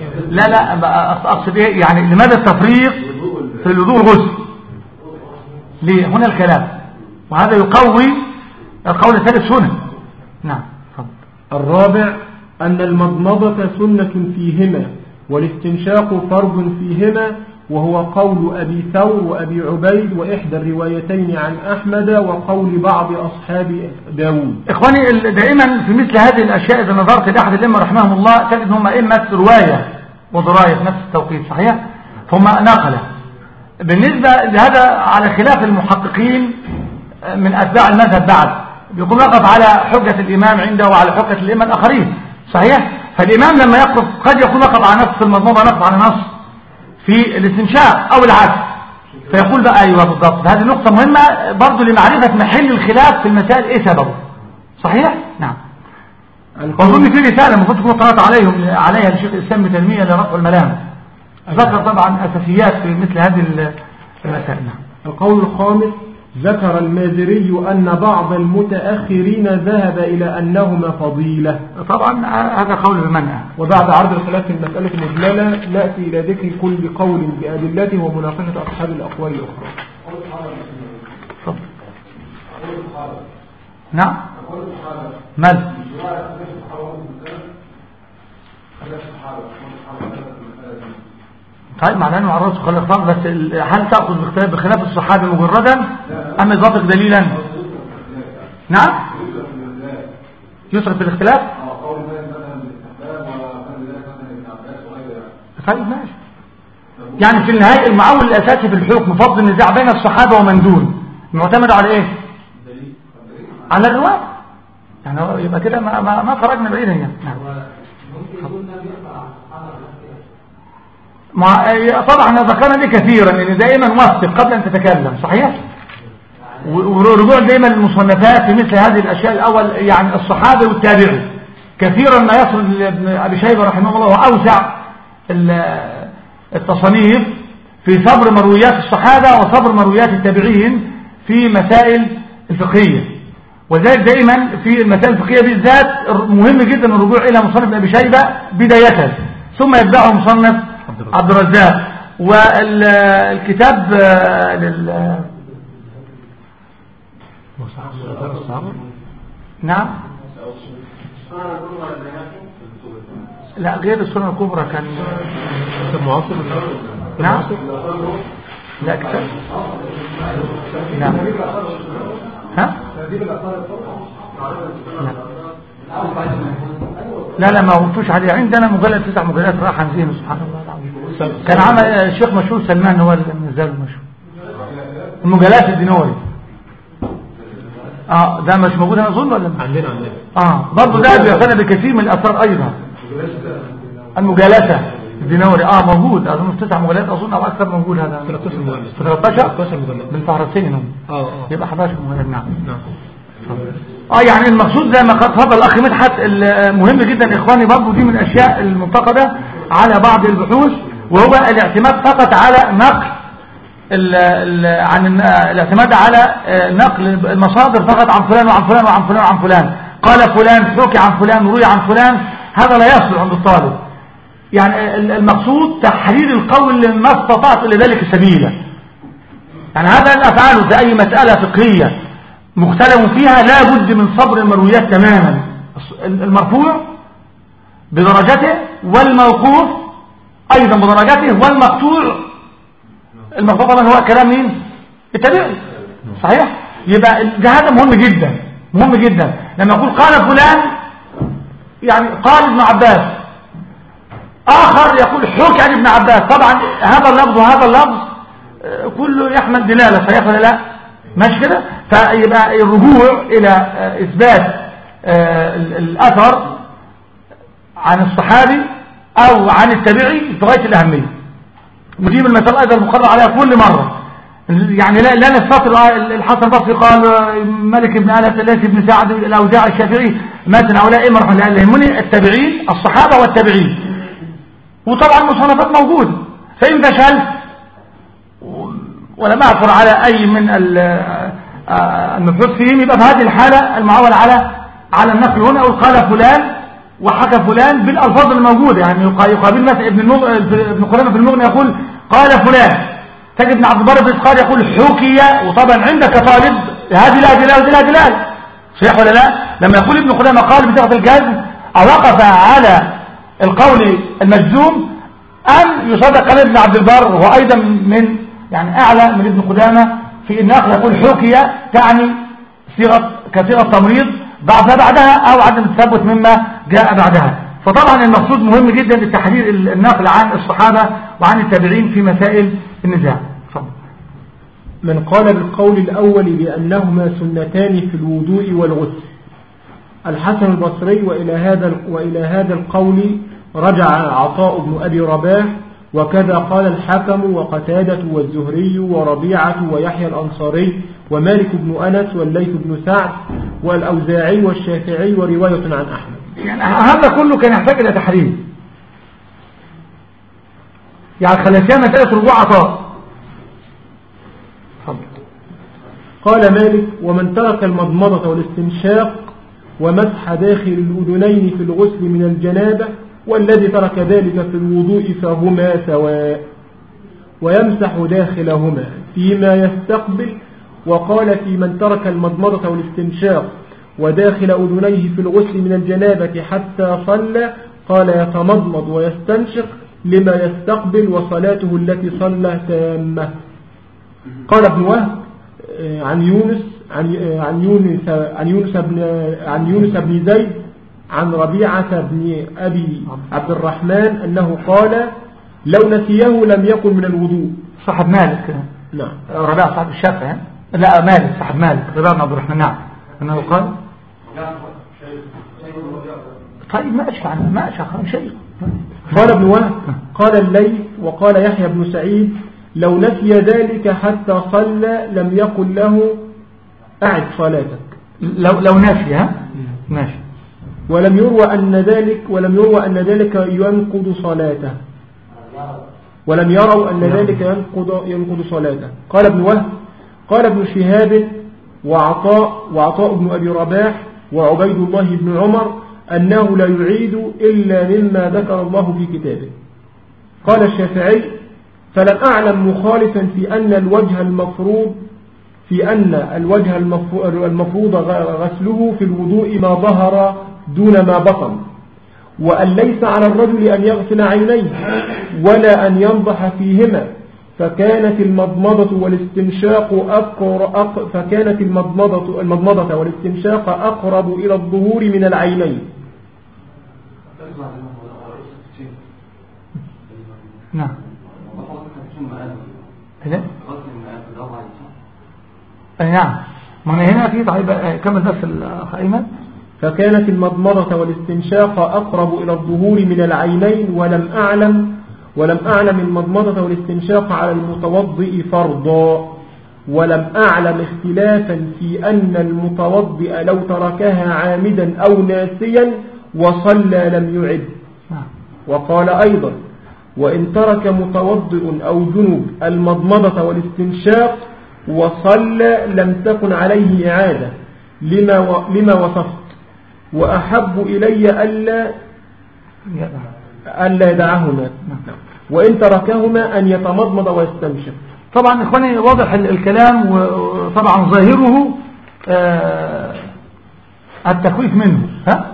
A: لا أقصد إيه يعني لماذا التفريق في الوضوء والغسل؟ ليه؟ هنا الكلام، وهذا يقوي القول الثالث هنا. نعم.
B: الرابع أن المضمضة سنة فيهما والاستنشاق فرض فيهما، وهو قول أبي ثور وأبي عبيد وإحدى الروايتين عن أحمد وقول بعض أصحاب داود.
A: إخواني دائما في مثل هذه الأشياء إذا نظرت لأحد الأئمة رحمهم الله تجد هم أئمة رواية ودراية في نفس التوقيت، صحيح؟ هم نقلة. بالنسبة لهذا على خلاف المحققين من أتباع المذهب بعد، بيقول نقف على حجة الإمام عنده وعلى حجة الأئمة الآخرين، صحيح؟ فالإمام لما يقف قد يكون نقف على نص في المضمضة، نقف على نص في الاستنشاق أو العكس، فيقول بقى أيوة بالضبط. هذه نقطة مهمة برضو لمعرفة محل الخلاف في المسائل إيه سببه، صحيح؟ نعم. أظن في رسالة المفروض تكون قرأت عليها لشيخ الإسلام ابن تيمية لرفع الملام، ذكر طبعا أساسيات في مثل هذه المسائل.
B: القول الخامس ذكر المازري أن بعض المتأخرين ذهب إلى أنهما فضيلة.
A: طبعا هذا قول بمنع.
B: وبعد عرض الخلاف في المسألة المجملة نأتي إلى ذكر كل قول بأدلته ومناقشة أصحاب الأقوال الأخرى.
A: نعم. مال طيب معناه انه عرض خلاف، بس هل تأخذ بخلاف الصحابة مجردا ام اضافة دليلا؟ نعم يصرف في الاختلاف. طيب ماشي. يعني في النهاية المعول الاساسي في الحكم فضل النزاع بين الصحابة ومن دون معتمد على ايه؟ على الرواية. يعني يبقى كده ما خرجنا بعيدا يعني. نعم. طبعا ذكرنا دي كثيرا ان دائما وثق قبل ان تتكلم، صحيح؟ ورجوع دائما للمصنفات في مثل هذه الاشياء. الاول يعني الصحابه والتابعين كثيرا ما يصل ابن ابي شيبه رحمه الله واوسع التصانيف في صبر مرويات الصحابه وصبر مرويات التابعين في مسائل الفقهيه. وذلك دائما في المسائل الفقهيه بالذات مهم جدا الرجوع الى مصنف ابن ابي شيبه بدايه، ثم يتبعه مصنف عبد الرزاق. والكتاب نعم لا غير السنة الكبرى كان
B: معاصر.
A: نعم لا كتاب نعم ها لا ما وقفتوش عليه. عندنا مجلد 9 مجلدات راح عن ذهنه سبحان الله العظيم. كان عمل الشيخ مشهور سلمان هو اللي نزل المشهور المجلات الدينوري. ده مش موجود انا اظن ولا
B: عندنا
A: برضه ده بيعتنى بكثير من الاثار ايضا. المجالسه الدينوري موجود اظن في 9 مجلدات اظن او اكثر موجود. هذا 13 مجلد بالفهرسين هم يبقى 11 مجلد. نعم يعني المقصود زي ما تفضل الاخ مدحت مهم جدا اخواني برضه دي من الاشياء المنتقده على بعض البحوث، وهو الاعتماد فقط على نقل عن الاعتماد على نقل المصادر فقط عن فلان وعن فلان وعن فلان وعن فلان. قال فلان حكي عن فلان روي عن فلان، هذا لا يصل عند الطالب. يعني المقصود تحرير القول ما استطعت الى ذلك سبيلا. يعني هذا الافعال في اي مساله فقهيه مختلف فيها لا بد من صبر المرويات تماما، المرفوع بدرجته والموقوف ايضا بدرجته والمقطوع. المقطوع طبعا هو كلام مين؟ التابعي، صحيح؟ يبقى هذا مهم جدا مهم جدا. لما يقول قال فلان يعني قال ابن عباس، اخر يقول حكي عن ابن عباس، طبعا هذا اللفظ وهذا اللفظ كله يحمل دلاله، صحيح ولا لا؟ ماشي كده. فيبقى الرجوع الى اثبات الاثر عن الصحابي او عن التابعي في غايه الاهميه، ودي من المسائل ايضا المقرر عليها كل مره. يعني لا نستطيع الحسن البصري قال مالك بن انس الليثي بن سعد الاوزاعي الشافعي مثلا هؤلاء امر لا يهمني التابعين الصحابه والتابعين. وطبعا المصنفات موجوده، فان فشلت ولم اعثر على اي من المبحوث فيهم يبقى في هذه الحاله المعول على النقل هنا اقول قال فلان وحكى فلان بالالفاظ الموجوده. يعني يقابل مثلا ابن قدامه في المغني يقول قال فلان تجد ابن عبد البر في الإتقان يقول حكي، وطبعا عندك طالب هذه لا دلال وهذه لا دلال، صحيح ولا لا؟ لما يقول ابن خدامة قال بصيغة الجزم أوقف على القول المجزوم أم يصدق على ابن عبد البر وهو أيضا من يعني أعلى من ابن خدامة في النقل، يقول حكي تعني كصيغة تمريض بعدها أو عدم التثبت مما جاء بعدها. فطبعا المقصود مهم جدا لتحرير النقل عن الصحابة وعن التابعين في مسائل النزاع.
B: من قال بالقول الأول بأنهما سنتان في الوضوء والغسل الحسن البصري، وإلى هذا القول رجع عطاء بن أبي رباح، وكذا قال الحكم وقتادة والزهري وربيعة ويحيى الأنصاري ومالك بن أنس والليث بن سعد والأوزاعي والشافعي ورواية عن أحمد.
A: يعني هذا كله كان يحتاج إلى تحرير، يعني خلافيا مسألة رجوع عطاء.
B: قال مالك ومن ترك المضمضة والاستنشاق ومسح داخل الأذنين في الغسل من الجنابة والذي ترك ذلك في الوضوء فهما سواء، ويمسح داخلهما فيما يستقبل. وقال في من ترك المضمضة والاستنشاق وداخل أذنيه في الغسل من الجنابة حتى صلى قال يتمضمض ويستنشق لما يستقبل وصلاته التي صلى تامة. قال ابن وهب عن يونس بن زيد عن ربيعة بن أبي عبد الرحمن أنه قال لو نسيه لم يكن من الوضوء.
A: صاحب مالك.
B: نعم.
A: ربيعة صاحب الشافعي. لا مالك صاحب مالك ربيعة بن عبد الرحمن. نعم أنه قال طيب ما أشعر شيء.
B: قال ابن وهب قال الليث وقال يحيى بن سعيد لو نسي ذلك حتى صلى لم يقل له أعد صلاتك.
A: لو نسي. ها ماشي.
B: ولم يروى أن ذلك ينقض صلاته، ولم يروا أن ذلك ينقض صلاته. قال ابن وهب قال ابن شهاب وعطاء بن أبي رباح وعبيد الله بن عمر أنه لا يعيد إلا مما ذكر الله في كتابه. قال الشافعي فلن أعلم مخالفا في أن الوجه المفروض غسله في الوضوء ما ظهر دون ما بطن، وأن ليس على الرجل أن يغسل عينيه ولا أن ينضح فيهما، فكانت المضمضة والاستنشاق أقرب إلى الظهور من العينين.
A: نعم. نعم. ما هنا في طيب كمل بس الخائمة.
B: فكانت المضمضة والاستنشاق أقرب إلى الظهور من العينين، ولم أعلم المضمضة والاستنشاق على المتوضئ فرضا، ولم أعلم اختلافا في أن المتوضئ لو تركها عامدا أو ناسيا وصلى لم يعد. وقال أيضا وإن ترك متوضئ أو جنوب المضمضة والاستنشاق وصلى لم تكن عليه إعادة لما وصفت، وأحب إلي ألا يدعهما، وإن تركهما أن يتمضمض ويستنشق.
A: طبعا إخواني واضح الكلام، وطبعا ظاهره التخويف منه.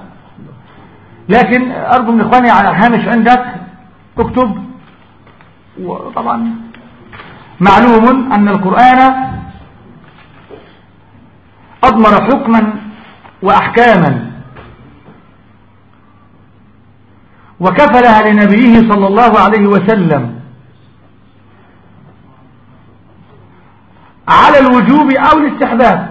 A: لكن أرجو من إخواني على هامش عندك اكتب. وطبعا معلوم أن القرآن أضمر حكما وأحكاما وكفلها لنبيه صلى الله عليه وسلم على الوجوب أو الاستحباب،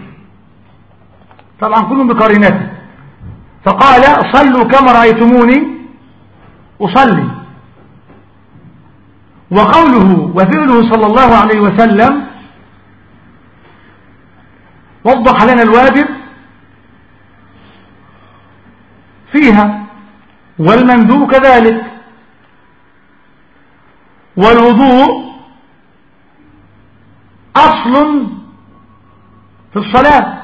A: طبعا كلهم بقرينته. فقال صلوا كما رأيتموني أصلي، وقوله وفعله صلى الله عليه وسلم وضح لنا الواجب فيها والمندوب كذلك، والوضوء أصل في الصلاة،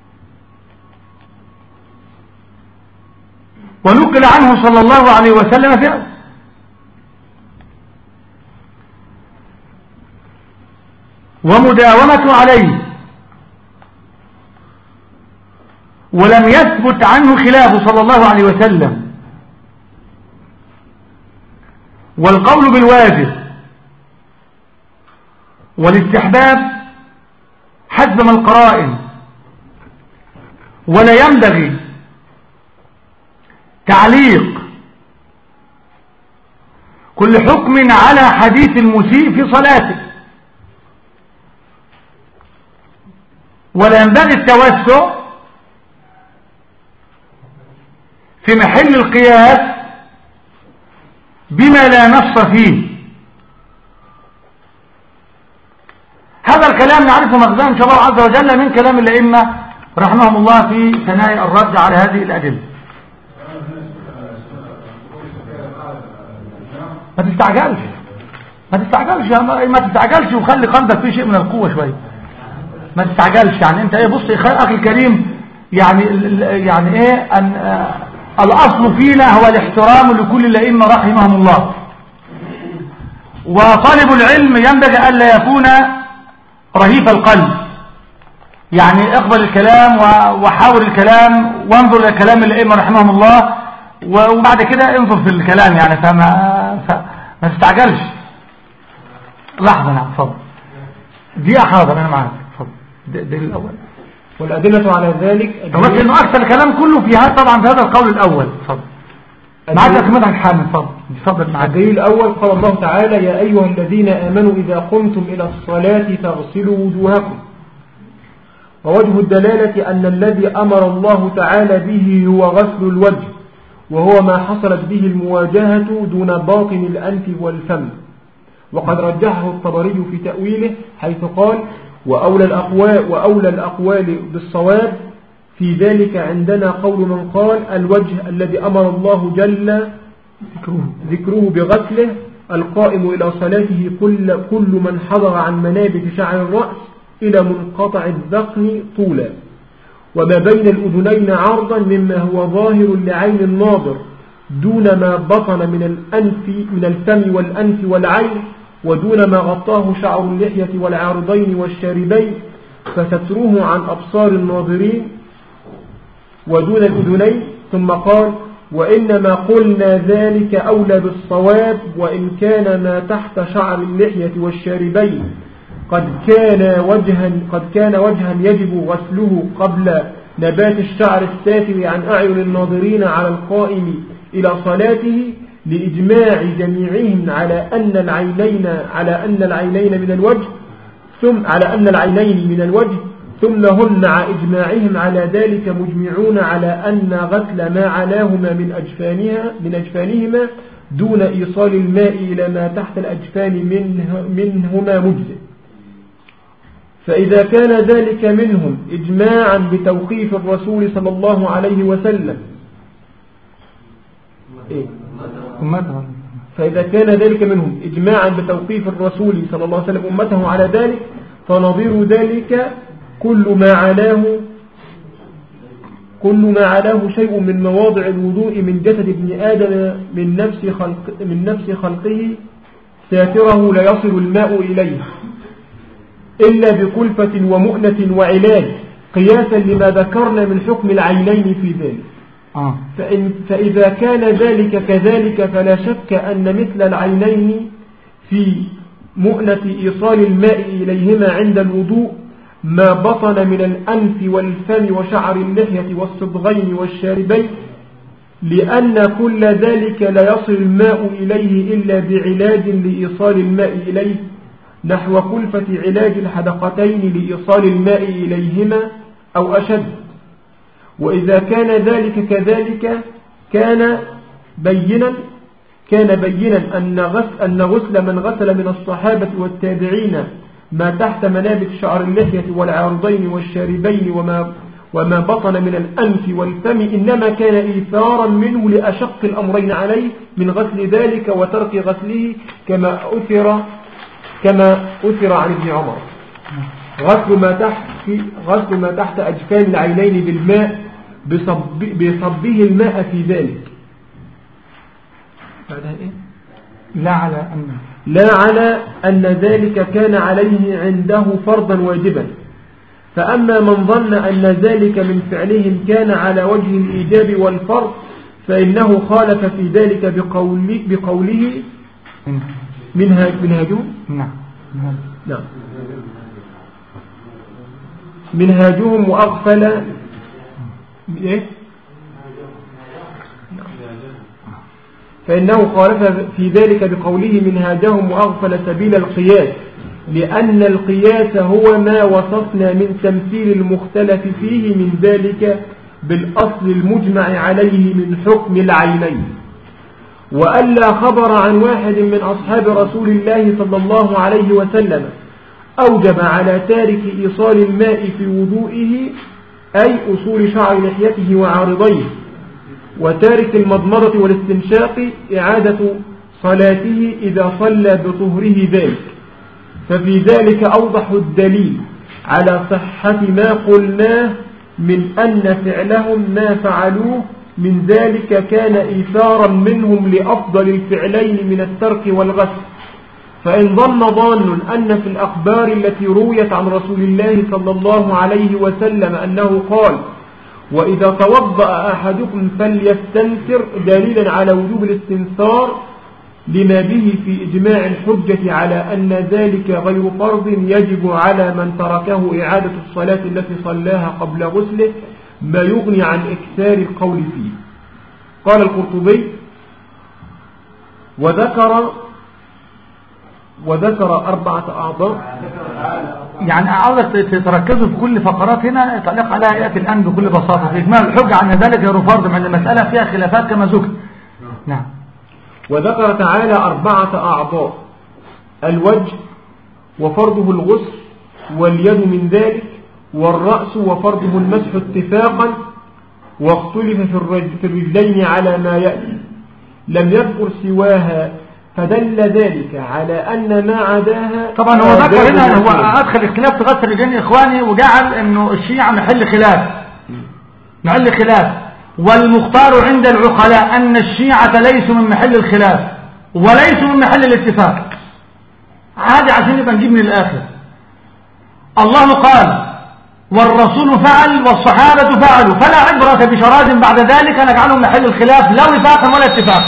A: ونقل عنه صلى الله عليه وسلم فعل. ومداومة عليه، ولم يثبت عنه خلافه صلى الله عليه وسلم. والقول بالواجب والاستحباب حسب ما القرائن، ولا ينبغي تعليق كل حكم على حديث المسيء في صلاته، ولا ينبغي التوسع في محل القياس بما لا نص فيه. هذا الكلام نعرفه مغزاه إن شاء الله عز وجل من كلام الأئمة رحمهم الله في ثنايا الرد على هذه الأدلة. ما تستعجلش وخلي قلبك فيه شيء من القوة شوية. ما تستعجلش، يعني انت ايه، بص اخي الكريم، يعني ايه ان الاصل فينا هو الاحترام لكل الائمه رحمهم الله، وطالب العلم ينبغي الا يكون رهيف القلب، يعني اقبل الكلام وحاول الكلام وانظر الى كلام الائمه رحمهم الله، وبعد كده انظر في الكلام، يعني ما تستعجلش. لحظه، نعم اتفضل. دي حاضر انا معاك، اتفضل. الدليل الاول
B: والادله على ذلك،
A: بس انه اكثر الكلام كله في هذا طبعا في هذا القول الاول. اتفضل معاك اكملها حامد. اتفضل معاك.
B: الدليل الاول قال الله تعالى: يا ايها الذين امنوا اذا قمتم الى الصلاه فاغسلوا وجوهكم. ووجه الدلاله ان الذي امر الله تعالى به هو غسل الوجه، وهو ما حصلت به المواجهه دون باطن الانف والفم. وقد رجحه الطبري في تأويله حيث قال: وأولى الأقوال بالصواب في ذلك عندنا قول من قال: الوجه الذي أمر الله جل ذكره بغسله القائم إلى صلاته كل من حضر عن منابت شعر الرأس إلى منقطع الذقن طولا، وما بين الأذنين عرضا مما هو ظاهر لعين الناظر دون ما بطن من الفم والأنف والعين، ودون ما غطاه شعر اللحية والعارضين والشاربين، فستروه عن أبصار الناظرين ودون الأذنين. ثم قال: وإنما قلنا ذلك أولى بالصواب، وإن كان ما تحت شعر اللحية والشاربين قد كان وجها يجب غسله قبل نبات الشعر السافر عن أعين الناظرين على القائم إلى صلاته، لإجماع جميعهم على أن العينين من الوجه، ثم هم مع إجماعهم على ذلك مجمعون على أن غسل ما علاهما من أجفانهما دون إيصال الماء إلى ما تحت الأجفان منهما مجزئ. فإذا كان ذلك منهم إجماعا بتوقيف الرسول صلى الله عليه وسلم فإذا كان ذلك منهم إجماعا بتوقيف الرسول صلى الله عليه وسلم أمته على ذلك، فنظير ذلك كل ما علاه شيء من مواضع الوضوء من جسد ابن آدم من نفس خلقه ساتره لا يصل الماء إليه إلا بكلفة ومؤنة وعلاج، قياسا لما ذكرنا من حكم العينين في ذلك. فإذا كان ذلك كذلك فلا شك أن مثل العينين في مؤنة إيصال الماء إليهما عند الوضوء ما بطن من الأنف والفم وشعر اللحية والصبغين والشاربين، لأن كل ذلك لا يصل الماء إليه إلا بعلاج لإيصال الماء إليه، نحو كلفة علاج الحدقتين لإيصال الماء إليهما أو أشد. وإذا كان ذلك كذلك كان بينا أن غسل من غسل من الصحابة والتابعين ما تحت منابت شعر اللحية والعارضين والشاربين وما بطن من الأنف والفم إنما كان إيثارا منه لأشق الأمرين عليه من غسل ذلك وترك غسله، كما أثر عن ابن عمر غسل ما تحت أجفان العينين بالماء بصبه الماء في ذلك. بعدها إيه؟ لا على أن ذلك كان عليه عنده فرضا واجبا. فأما من ظن أن ذلك من فعلهم كان على وجه الإيجاب والفرض فإنه خالف في ذلك بقوله منهاجهم وأغفل فإنه خالف في ذلك بقوله منهاجهم وأغفل سبيل القياس، لأن القياس هو ما وصفنا من تمثيل المختلف فيه من ذلك بالأصل المجمع عليه من حكم العينين. وألا خبر عن واحد من أصحاب رسول الله صلى الله عليه وسلم أوجب على تارك إيصال الماء في وضوئه أي أصول شعر لحيته وعارضيه، وتارك المضمضة والاستنشاق إعادة صلاته إذا صلى بطهره ذلك. ففي ذلك أوضح الدليل على صحة ما قلناه من أن فعلهم ما فعلوه من ذلك كان إيثارا منهم لأفضل الفعلين من الترك والغسل. فإن ظن ظان أن في الأخبار التي رويت عن رسول الله صلى الله عليه وسلم أنه قال وإذا توضأ أحدكم فليستنثر دليلا على وجوب الاستنثار لما به في إجماع الحجة على أن ذلك غير فرض يجب على من تركه إعادة الصلاة التي صلاها قبل غسله ما يغني عن إكثار القول فيه. قال القرطبي وذكر 4 أعضاء.
A: يعني عاوزك تتركزوا في كل فقرات هنا يتعلق عليها يأتي الآن بكل بساطة في إجماع الحجة عن ذلك غير فرض من المسألة فيها خلافات كما ذكر. نعم.
B: وذكر تعالى 4 أعضاء: الوجه وفرضه الغسل، واليد من ذلك، والرأس وفرضه المسح اتفاقا، واختلف في الرجلين على ما يأتي، لم يذكر سواها، فدل ذلك على أن ما عداها.
A: طبعا هو ذكر هنا هو أدخل اختلاف في غسل الرجلين إخواني، وجعل أنه الشيعة محل خلاف، والمختار عند العقلاء أن الشيعة ليسوا من محل الخلاف وليسوا من محل الاتفاق. عادي عشان يبقى نجيب من الآخر. الله قال والرسول فعل والصحابة فعلوا، فلا عبرة بشراد بعد ذلك نجعلهم محل الخلاف لا وفاقا ولا اتفاق.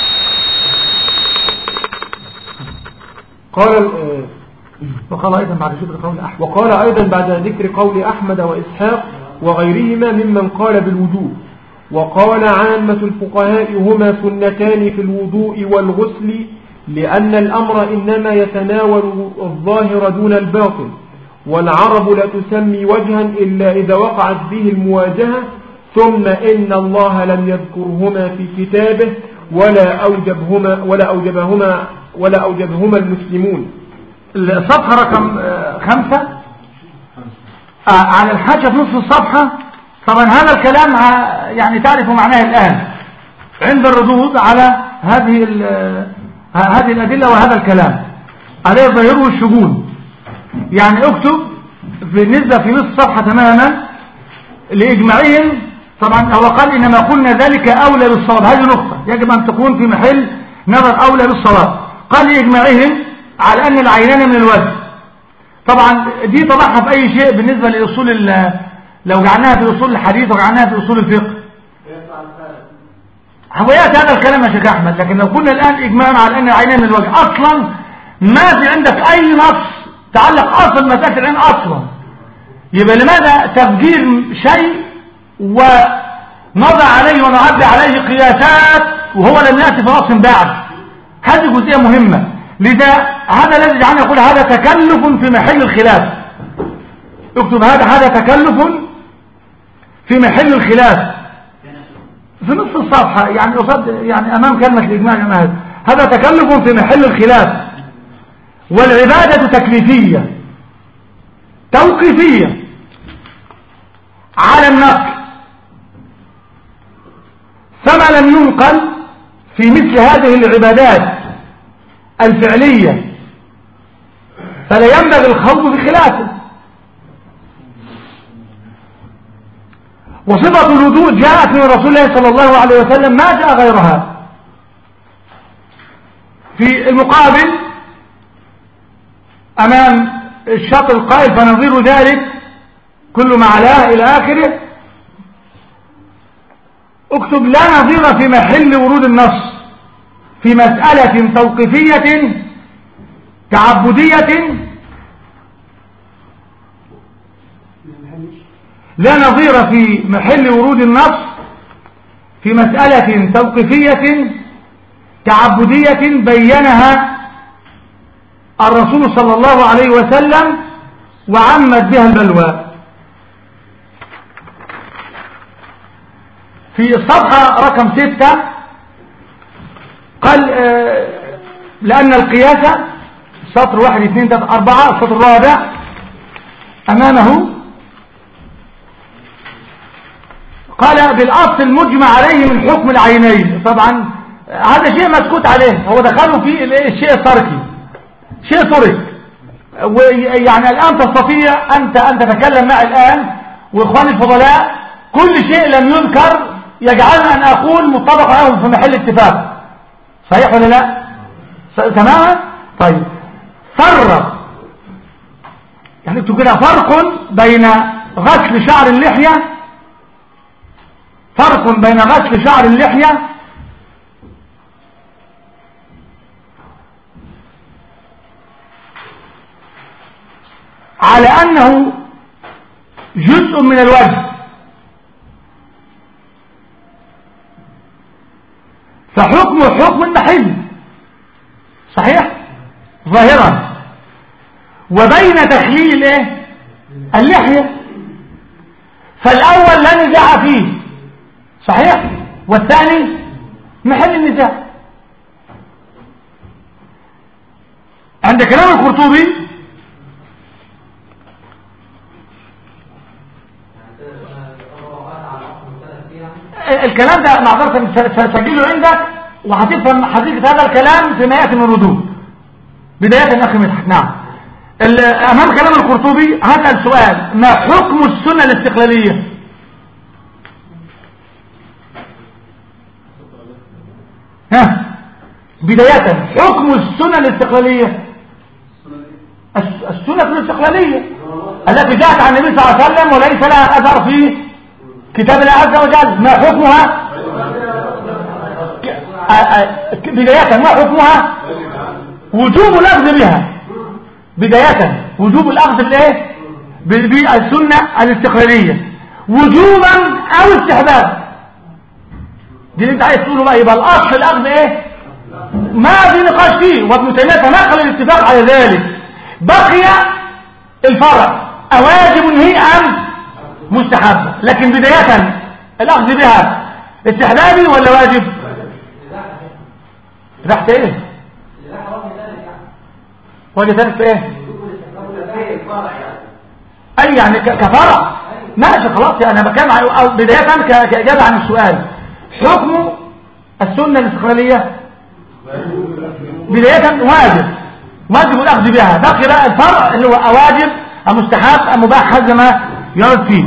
A: وقال
B: أيضا بعد ذكر قول أحمد وإسحاق وغيرهما ممن قال بالوجوب. وقال عامة الفقهاء هما سنتان في الوضوء والغسل، لأن الأمر إنما يتناول الظاهر دون الباطن، والعرب لا تسمي وجها إلا إذا وقعت به المواجهة، ثم إن الله لم يذكرهما في كتابه ولا أوجبهما المسلمون.
A: الصفحة رقم 5 على الحاجة في نصف الصفحة. طبعا هذا الكلام يعني تعرف معناه الآن عند الردود على هذه الأدلة وهذا الكلام عليه ظاهره الشجون. يعني اكتب بالنسبة في نصف الصفحة تماما لإجماعهم. طبعا هو قال إنما قلنا ذلك أولى بالصواب، هذه نقطة يجب أن تكون في محل نظر أولى بالصواب. قال لإجماعهم على أن العينان من الوجه. طبعا دي طبعها في أي شيء بالنسبة لأصول لو جعلناها في أصول الحديث وجعلناها في أصول الفقه هو يأتي هذا الكلام يا شيخ أحمد. لكن لو كنا الآن إجماعا على أن العينان من الوجه أصلا ما في عندك أي نص تعلق أصلا مسألة العين أصلا، يبقى لماذا تفجير شيء ونضع عليه ونعبي عليه قياسات وهو لم يأتي في نص بعد؟ هذه جزئية مهمة. لذا هذا الذي جعلنا يقول هذا تكلف في محل الخلاف. اكتب هذا تكلف في محل الخلاف في نصف الصفحة، يعني يعني أمام كلمة الإجماع. هذا تكلف في محل الخلاف. والعبادة تكليفية توقيفية على النقل، فما لم ينقل في مثل هذه العبادات الفعلية فلا ينبغي الخوض بخلافه. وصفة الوضوء جاءت من رسول الله صلى الله عليه وسلم ما جاء غيرها. في المقابل أمام الشاطئ القائل فنظير ذلك كل ما علاه إلى آخره، اكتب لا نظير في محل ورود النص في مسألة توقيفية تعبدية، لا نظير في محل ورود النص في مسألة توقيفية تعبدية بينها الرسول صلى الله عليه وسلم وعمت بها البلوى. في الصفحة رقم 6 قال لأن القياس سطر 1 2 3 4 السطر الرابع أمامه قال بالأصل المجمع عليه من حكم العينين. طبعا هذا شيء مسكوت عليه، هو دخلوا فيه الشيء التركي، شيء ترك. ويعني الآن تستطيع أن تتكلم معي الآن وإخواني الفضلاء كل شيء لم يذكر يجعلنا أن أقول متفق عليهم في محل اتفاق، صحيح ولا لا؟ تماما. طيب فرق، يعني اكتب كده فرق بين غسل شعر اللحية، فرق بين غسل شعر اللحية على أنه جزء من الوجه، فحكمه حكم المحل صحيح ظاهرا، وبين تخليل اللحية فالأول لا نزاع فيه صحيح والثاني محل النزاع. عند كلام القرطبي الكلام ده معذرة سجله عندك وهتفهم حقيقة هذا الكلام في مئات من الردود. بداية أخي مدحت، نعم أمام كلام القرطبي هسأل سؤال: ما حكم السنة الاستقلالية؟ بداية حكم السنة الاستقلالية، السنة الاستقلالية التي جاءت عن النبي صلى الله عليه وسلم وليس لها أثر في كتاب الله عز وجل، ما حكمها؟ بداية ما حكمها؟ وجوب الأخذ بها، بداية وجوب الأخذ بالسنة الاستقلالية وجوبا أو استحبابا. دي انت عايز تقوله بقى، يبقى الأصل الأخذ ما في نقاش فيه، وابن تيمية تنقل الاتفاق على ذلك. بقي الفرع أواجب هي أم مستحبة، لكن بداية الأخذ بها استحبابي ولا واجب؟ تحت ايه؟ وجه ثالث في ايه؟ اي يعني كفرع ماشي خلاص، انا بكلم بداية كإجابة عن السؤال. حكم السنة الاستقلالية بداية واجب الأخذ بها، بقي بقى الفرع اللي هو أواجب أم مستحب أم مباح حسب ما يرد فيه.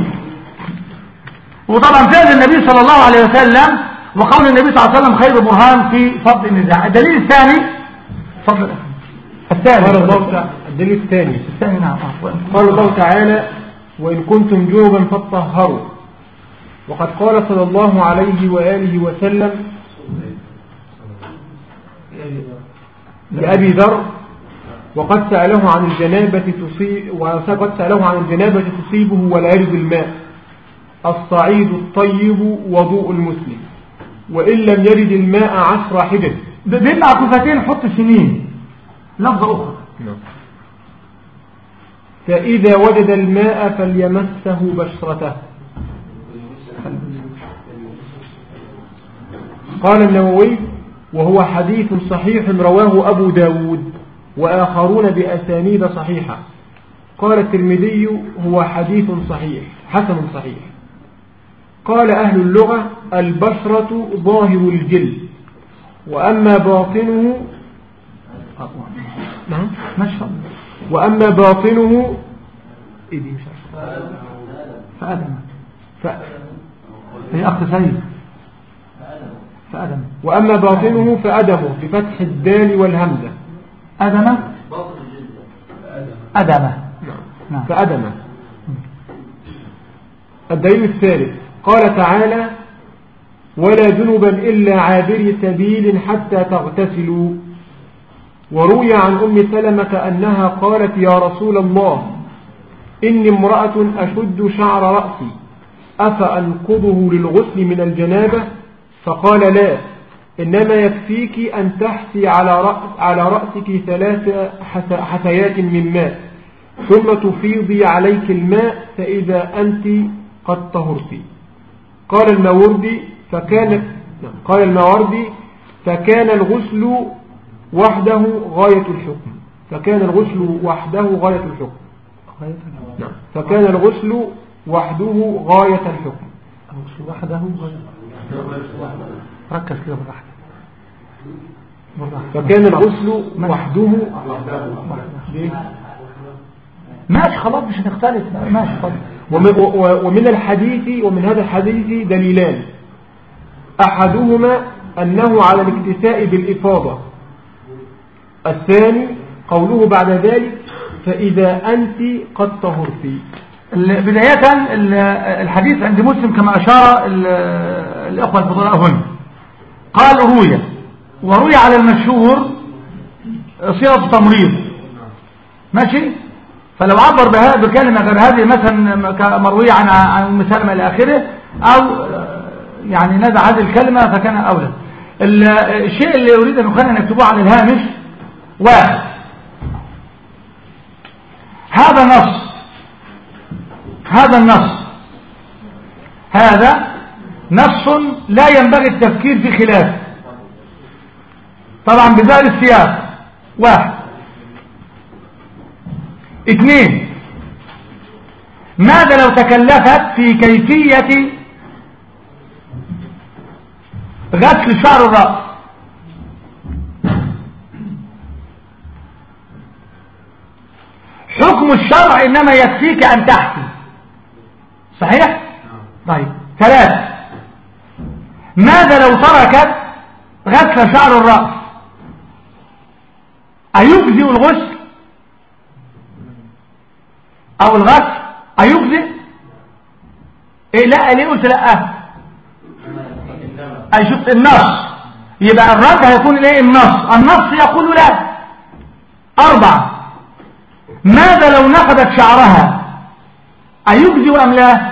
A: وطبعا فعل النبي صلى الله عليه وسلم وقول النبي صلى الله عليه وسلم خير برهان في فضل النزاع. الدليل الثاني فضل الثاني
B: قال الله الدليل الثاني
A: نعم
B: قال الله تعالى: وإن كنتم جنبا فاطهروا. وقد قال صلى الله عليه وآله وسلم لأبي ذر: وقد سأله عن الجنابة تصيبه ولا يرد الماء، الصعيد الطيب وضوء المسلم، وإن لم يرد الماء 10 حدث.
A: بين عكفتين حط سنين لفظة أخرى.
B: فإذا وجد الماء فليمسه بشرته. قال النووي: وهو حديث صحيح رواه أبو داود وآخرون بأسانيد صحيحة. قال الترمذي: هو حديث صحيح حسن صحيح. قال أهل اللغة: البشرة ظاهر الجلد، وأما باطنه وأما باطنه
A: فأدم هي أخت سيد
B: وأما باطنه فأدمه بفتح الدال والهمزة.
A: أدمه أدمه
B: نعم. فأدمه. الدليل الثالث قال تعالى ولا جنبا إلا عابري سبيل حتى تغتسلوا. وروي عن أم سلمة أنها قالت يا رسول الله إني امرأة أشد شعر رأسي أفأنقضه للغسل من الجنابة؟ فقال لا، إنما يكفيك أن تحسي على رأسك 3 حثيات من ماء ثم تفيضي عليك الماء فإذا أنت قد طهرت. قال الماوردي فكان الغسل وحده غاية الحكم. فكان الغسل وحده غاية الحكم. نعم. فكان الغسل وحده غاية الحكم.
A: الغسل وحده ركز كده بالراحة.
B: فكان الغسل وحده
A: ماشي خلاص مش هنختلف ماشي خلاص.
B: ومن هذا الحديث دليلان. أحدهما أنه على الاكتفاء بالإفاضة. الثاني قوله بعد ذلك فإذا أنت قد طهرت.
A: بداية الحديث عند مسلم كما أشار الأخوة الفضلاء هنا قال وروي على المشهور صيغة تمريض ماشي. فلو عبر بكلمة غير هذه مثلا كمروية عن أم سلمة إلى آخره أو يعني نزع هذه الكلمة فكان أولى. الشيء اللي أريد أن أخلينا نكتبوه على الهامش واحد هذا نص لا ينبغي التفكير في خلافه طبعا بذلك السياق. 1 2 ماذا لو تكلفت في كيفية غسل شعر الرأس؟ حكم الشرع إنما يكفيك أن تحكي صحيح؟ طيب 3 ماذا لو تركت غسل شعر الرأس؟ أيجزئ الغسل أو الغسل أيجزئ؟ إيه لا ليه قلت لا؟ أي شفت النص يبقى الرد هيكون الايه؟ النص يقول لا. 4 ماذا لو نقضت شعرها أيجزئ أم لا؟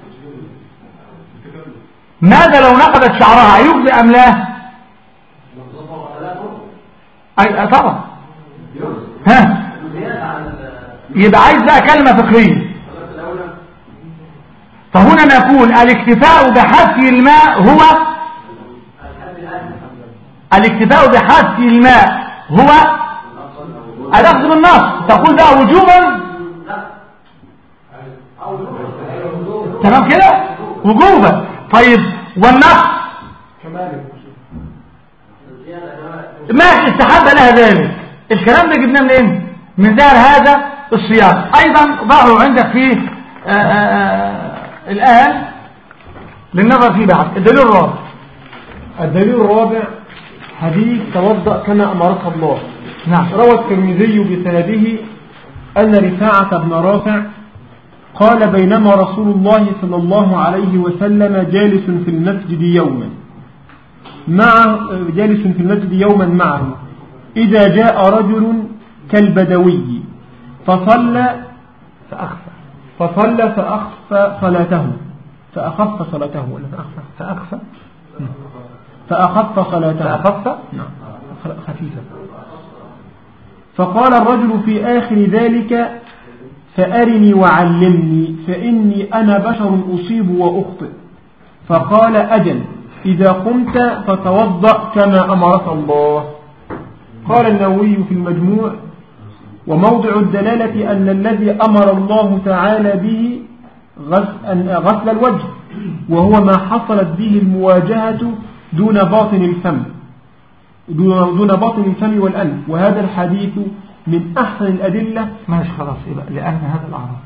A: ماذا لو نقضت شعرها أيجزئ أم لا؟ أي طبعا. ها يبقى عايز بقى كلمة فقهية. فهنا نقول الاكتفاء بحث الماء هو الأخذ بالنص. تقول ده وجوبا تمام كده وجوبا. طيب والنص ماشي استحب لها ذلك. الكلام ده جبناه منين؟ من ظاهر هذا السياق. ايضا ظهروا عندك فيه الآن للنظر فيه بعد.
B: الدليل الرابع حديث توضأ كما أمرك الله.
A: نعم.
B: روى الترمذي بسنده أن رفاعة بن رافع قال بينما رسول الله صلى الله عليه وسلم جالس في المسجد يوما معه إذا جاء رجل كالبدوي فصلى فأخف صلاته نعم خفيفة. فقال الرجل في آخر ذلك فأرني وعلمني فإني أنا بشر أصيب وأخطئ. فقال أجل إذا قمت فتوضأ كما أمرك الله. قال النووي في المجموع وموضع الدلالة أن الذي أمر الله تعالى به غسل الوجه وهو ما حصلت به المواجهة دون باطن الفم والأنف. وهذا الحديث من أحسن الأدلة.
A: ماشي خلاص لأن هذا الأعرابي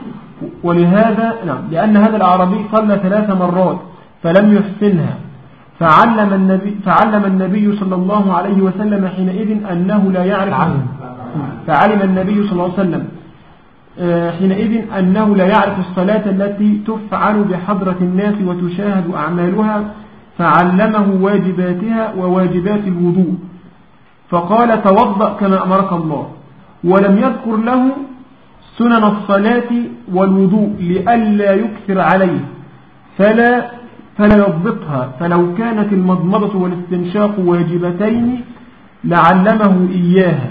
B: لأن هذا الأعرابي صلى 3 مرات فلم يحسنها فعلم النبي صلى الله عليه وسلم حينئذ أنه لا يعرف فعلم النبي صلى الله عليه وسلم حينئذ أنه لا يعرف الصلاة التي تفعل بحضرة الناس وتشاهد أعمالها، فعلمه واجباتها وواجبات الوضوء، فقال توضأ كما أمرك الله، ولم يذكر له سنن الصلاة والوضوء لئلا يكثر عليه فلا يضبطها، فلو كانت المضمضة والاستنشاق واجبتين لعلمه إياها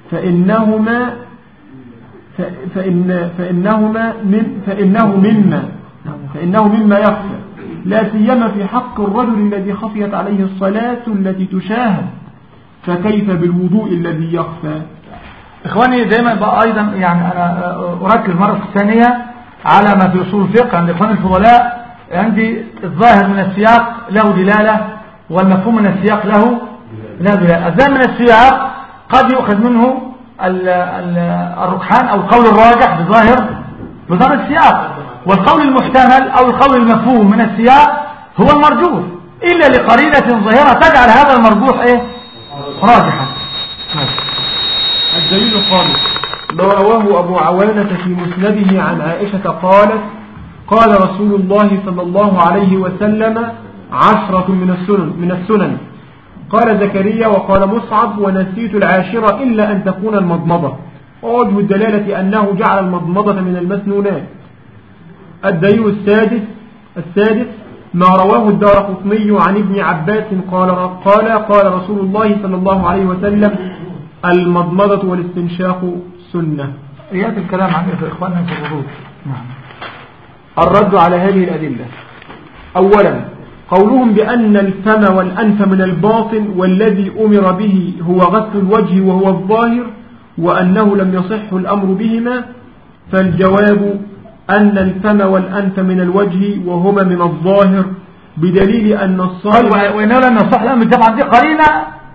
B: فإنه مما يخفى، لا سيما في حق الرجل الذي خفيت عليه الصلاة التي تشاهد، فكيف بالوضوء الذي يخفى؟
A: إخواني دائما بقى أيضا يعني أنا أركز مرة ثانية على ما في أصول الفقه عند إخواني الفضلاء. عندي الظاهر من السياق له دلالة والمفهوم من السياق له دلالة. الظاهر من السياق قد يؤخذ منه الركحان أو القول الراجح بظاهر السياق، والقول المحتمل أو القول المفهوم من السياق هو المرجوح، إلا لقرينة ظاهرة تجعل هذا المرجوح راجحا.
B: الدليل الخامس ما رواه أبو عوانة في مسنده عن عائشة قالت قال رسول الله صلى الله عليه وسلم 10 من السنن، قال زكريا وقال مصعب ونسيت 10 إلا أن تكون المضمضة، ووجه الدلالة أنه جعل المضمضة من المسنونات. الدليل السادس ما رواه الدارقطني عن ابن عباس قال رسول الله صلى الله عليه وسلم المضمضة والاستنشاق سنة.
A: يأتي الكلام عن إخواننا في الوضوء.
B: الرد على هذه الأدلة: أولا قولهم بأن الفم والأنف من الباطن والذي أمر به هو غسل الوجه وهو الظاهر، وأنه لم يصح الأمر بهما، فالجواب أن الفم والأنف من الوجه وهما من الظاهر، بدليل أن الصائم
A: وإنه لم يصح الأمر طبعا دي قرينة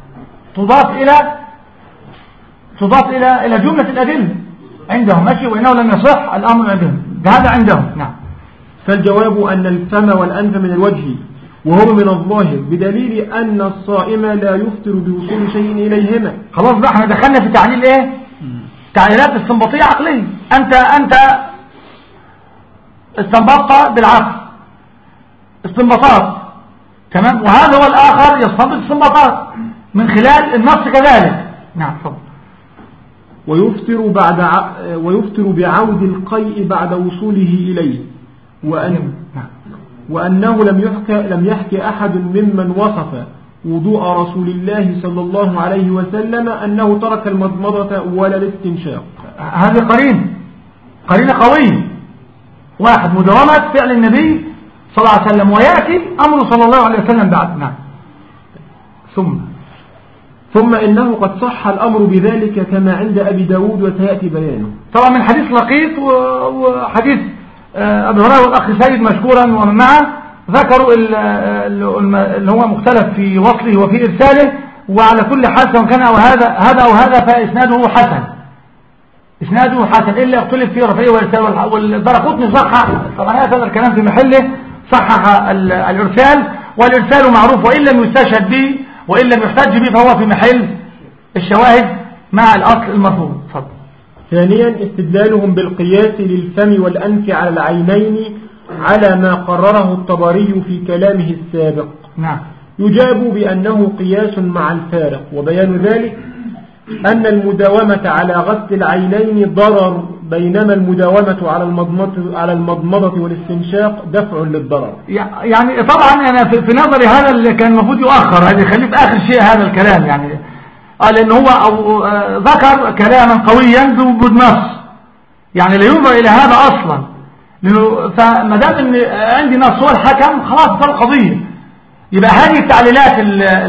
A: تضاف إلى جملة الأدلة عندهم، ماشي، وإنه لم يصح الأمر عندهم، هذا عندهم. نعم.
B: فالجواب أن الفم والأنف من الوجه وهو من الظاهر، بدليل أن الصائم لا يفطر بوصول شيء إليهما.
A: خلاص بقى احنا دخلنا في تعليل تعليلات استنباطية عقلية. أنت استنبطت بالعقل استنباطات، تمام، وهذا هو الآخر يستنبط استنباطات من خلال النص كذلك. نعم.
B: ويفطر بعود القيء بعد وصوله إليه، وأنه لم يحكي أحد ممن وصف وضوء رسول الله صلى الله عليه وسلم أنه ترك المضمضة ولا الاستنشاق.
A: هذه قرينة قوية. واحد مداومة فعل النبي صلى الله عليه وسلم، ويأتي أمر صلى الله عليه وسلم بعد. نعم.
B: ثم إنه قد صح الأمر بذلك كما عند أبي داود وسيأتي بيانه.
A: طبعا من حديث لقيط وحديث أبي هريرة والأخ سيد مشكورا ومن معه ذكروا اللي هو مختلف في وصله وفي إرساله، وعلى كل حال سواء كان هذا أو هذا فإسناده حسن، إلا اختلف فيه رفعه وإرساله. والدارقطني صحح، طبعا هذا الكلام في محله، صحح الإرسال، والإرسال معروف وإن لم يستشهد به وإن لم يحتج به فهو في محل الشواهد مع الأصل المرفوع. تفضل.
B: ثانيا استدلالهم بالقياس للفم والأنف على العينين على ما قرره الطبري في كلامه السابق.
A: نعم.
B: يجاب بأنه قياس مع الفارق، وبيان ذلك أن المداومة على غسل العينين ضرر، بينما المداومة على المضمضة والاستنشاق دفع للضرر.
A: يعني طبعا أنا في نظري هذا اللي كان المفروض يؤخر، هذا يخليه في آخر شيء هذا الكلام، يعني لأن هو ذكر كلاما قويا بالنص، يعني لا ينظر إلى هذا أصلا، فما دام ان عندي نص هو الحكم خلاص ده القضية. يبقى هذه التعليلات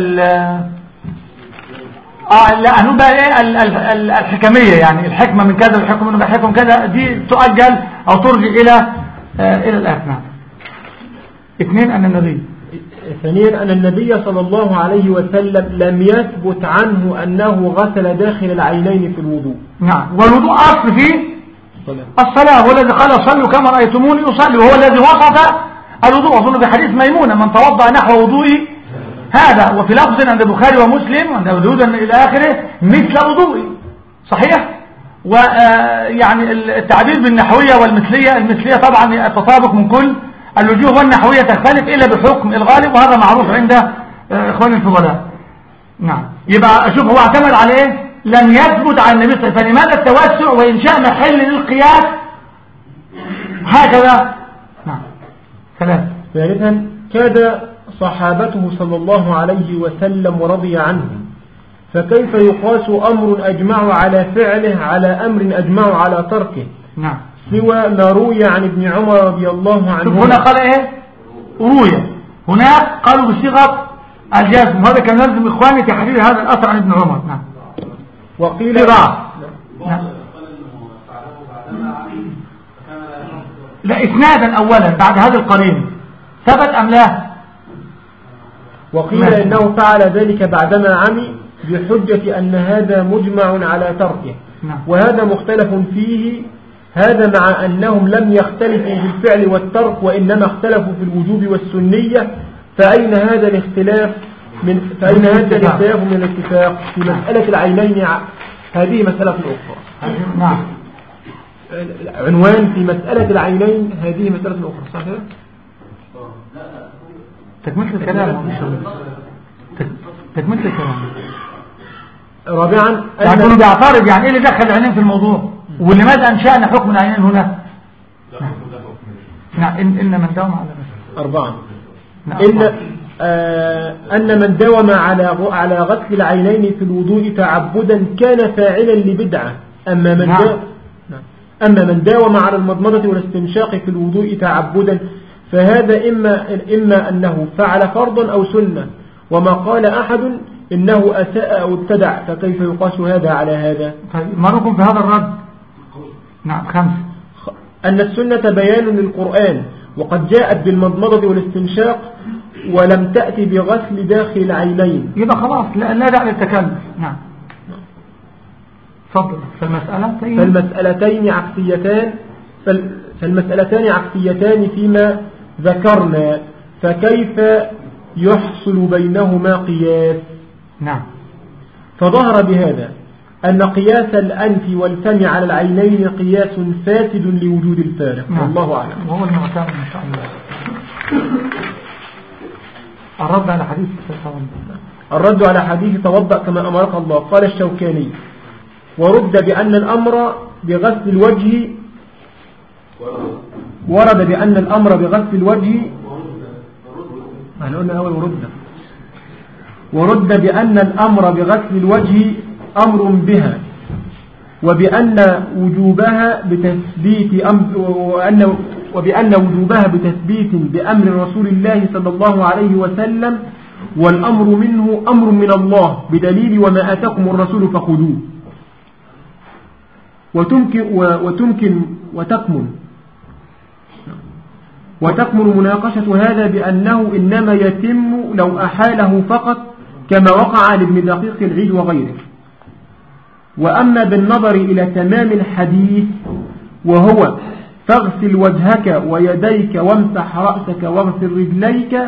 A: لا بقى ايه الحكمية، يعني الحكمة من كذا والحكم من حكم كذا، دي تؤجل او ترجع الى الآخر. اثنين
B: ثانيا أن النبي صلى الله عليه وسلم لم يثبت عنه أنه غسل داخل العينين في الوضوء.
A: نعم. والوضوء أصل فيه الصلاة، هو الذي قال صلوا كما رأيتموني أصلي، وهو الذي وصف الوضوء. أظن بحديث ميمونة من توضأ نحو وضوئي هذا وفي لفظ عند البخاري ومسلم وعند أبي داود إلى آخره مثل وضوئي صحيح. ويعني التعبير بالنحوية والمثلية، المثلية طبعا التطابق من كل الوجوه، والنحوية تختلف إلا بحكم الغالب، وهذا معروف عند إخواني الفضلاء. نعم. يبقى أشوف هو اعتمد على إيه؟ لم يثبت عن النبي صلى الله عليه وسلم، فلماذا التوسع وإنشاء محل للقياس هكذا؟ نعم.
B: ثالثا كاد صحابته صلى الله عليه وسلم ورضي عنهم، فكيف يقاس أمر أجمعوا على فعله على أمر أجمعوا على تركه؟
A: نعم.
B: سوى ما روي عن ابن عمر رضي الله عنه.
A: هنا قال إيه؟ روي، هناك قالوا بصيغة الجزم، وهذا كان لازم إخواني تحرير هذا الأثر عن ابن عمر. نعم.
B: وقيل
A: نعم. لا إسنادا أولا بعد هذا القرين ثبت أم لا؟
B: وقيل إنه فعل ذلك بعدما عمي بحجة أن هذا مجمع على تركه. وهذا مختلف فيه، هذا مع أنهم لم يختلفوا في الفعل والترك وإنما اختلفوا في الوجوب والسنية. فأين هذا الاختلاف من الاتفاق في مسألة العينين؟ هذه مسألة أخرى.
A: نعم.
B: عنوان في مسألة العينين هذه مسألة أخرى. صحيح؟
A: تكملة الكلام. تكملة الكلام.
B: رابعا
A: يعني بيعترض يعني ايه اللي دخل العينين في الموضوع، ولماذا انشأنا حكم العينين هنا؟ نعم. إن من داوم على
B: أربعة. أن من داوم على غسل العينين في الوضوء تعبدا كان فاعلا لبدعة. أما من داوم على المضمضة والاستنشاق في الوضوء تعبدا فهذا إما أنه فعل فرضا أو سنة، وما قال أحد إنه أساء أو ابتدع، فكيف يقاس هذا على هذا؟
A: ما رأيكم في هذا الرد؟ نعم. 5.
B: أن السنة بيان للقرآن، وقد جاءت بالمضمضة والاستنشاق ولم تأتي بغسل داخل العينين.
A: يبقى خلاص لا داعي للتكلف. نعم. تفضل.
B: فالمسألتان عكسيتان فيما ذكرنا، فكيف يحصل بينهما قياس؟
A: نعم.
B: فظهر بهذا أن قياس الأنف والفم على العينين قياس فاسد لوجود الفارق.
A: نعم.
B: والله أعلم.
A: وهو المعتمد إن شاء الله.
B: الرد على حديث توضأ كما أمرك الله. قال الشوكاني: ورد بأن الأمر بغسل الوجه ورد بأن الأمر بغسل الوجه أمر بها، وبأن وجوبها بتثبيت بأمر رسول الله صلى الله عليه وسلم، والأمر منه أمر من الله بدليل وما آتاكم الرسول فخذوه. وتكمن مناقشة هذا بأنه إنما يتم لو أحاله فقط، كما وقع لابن دقيق العيد وغيره. وأما بالنظر إلى تمام الحديث وهو فاغسل وجهك ويديك وامسح رأسك واغسل رجليك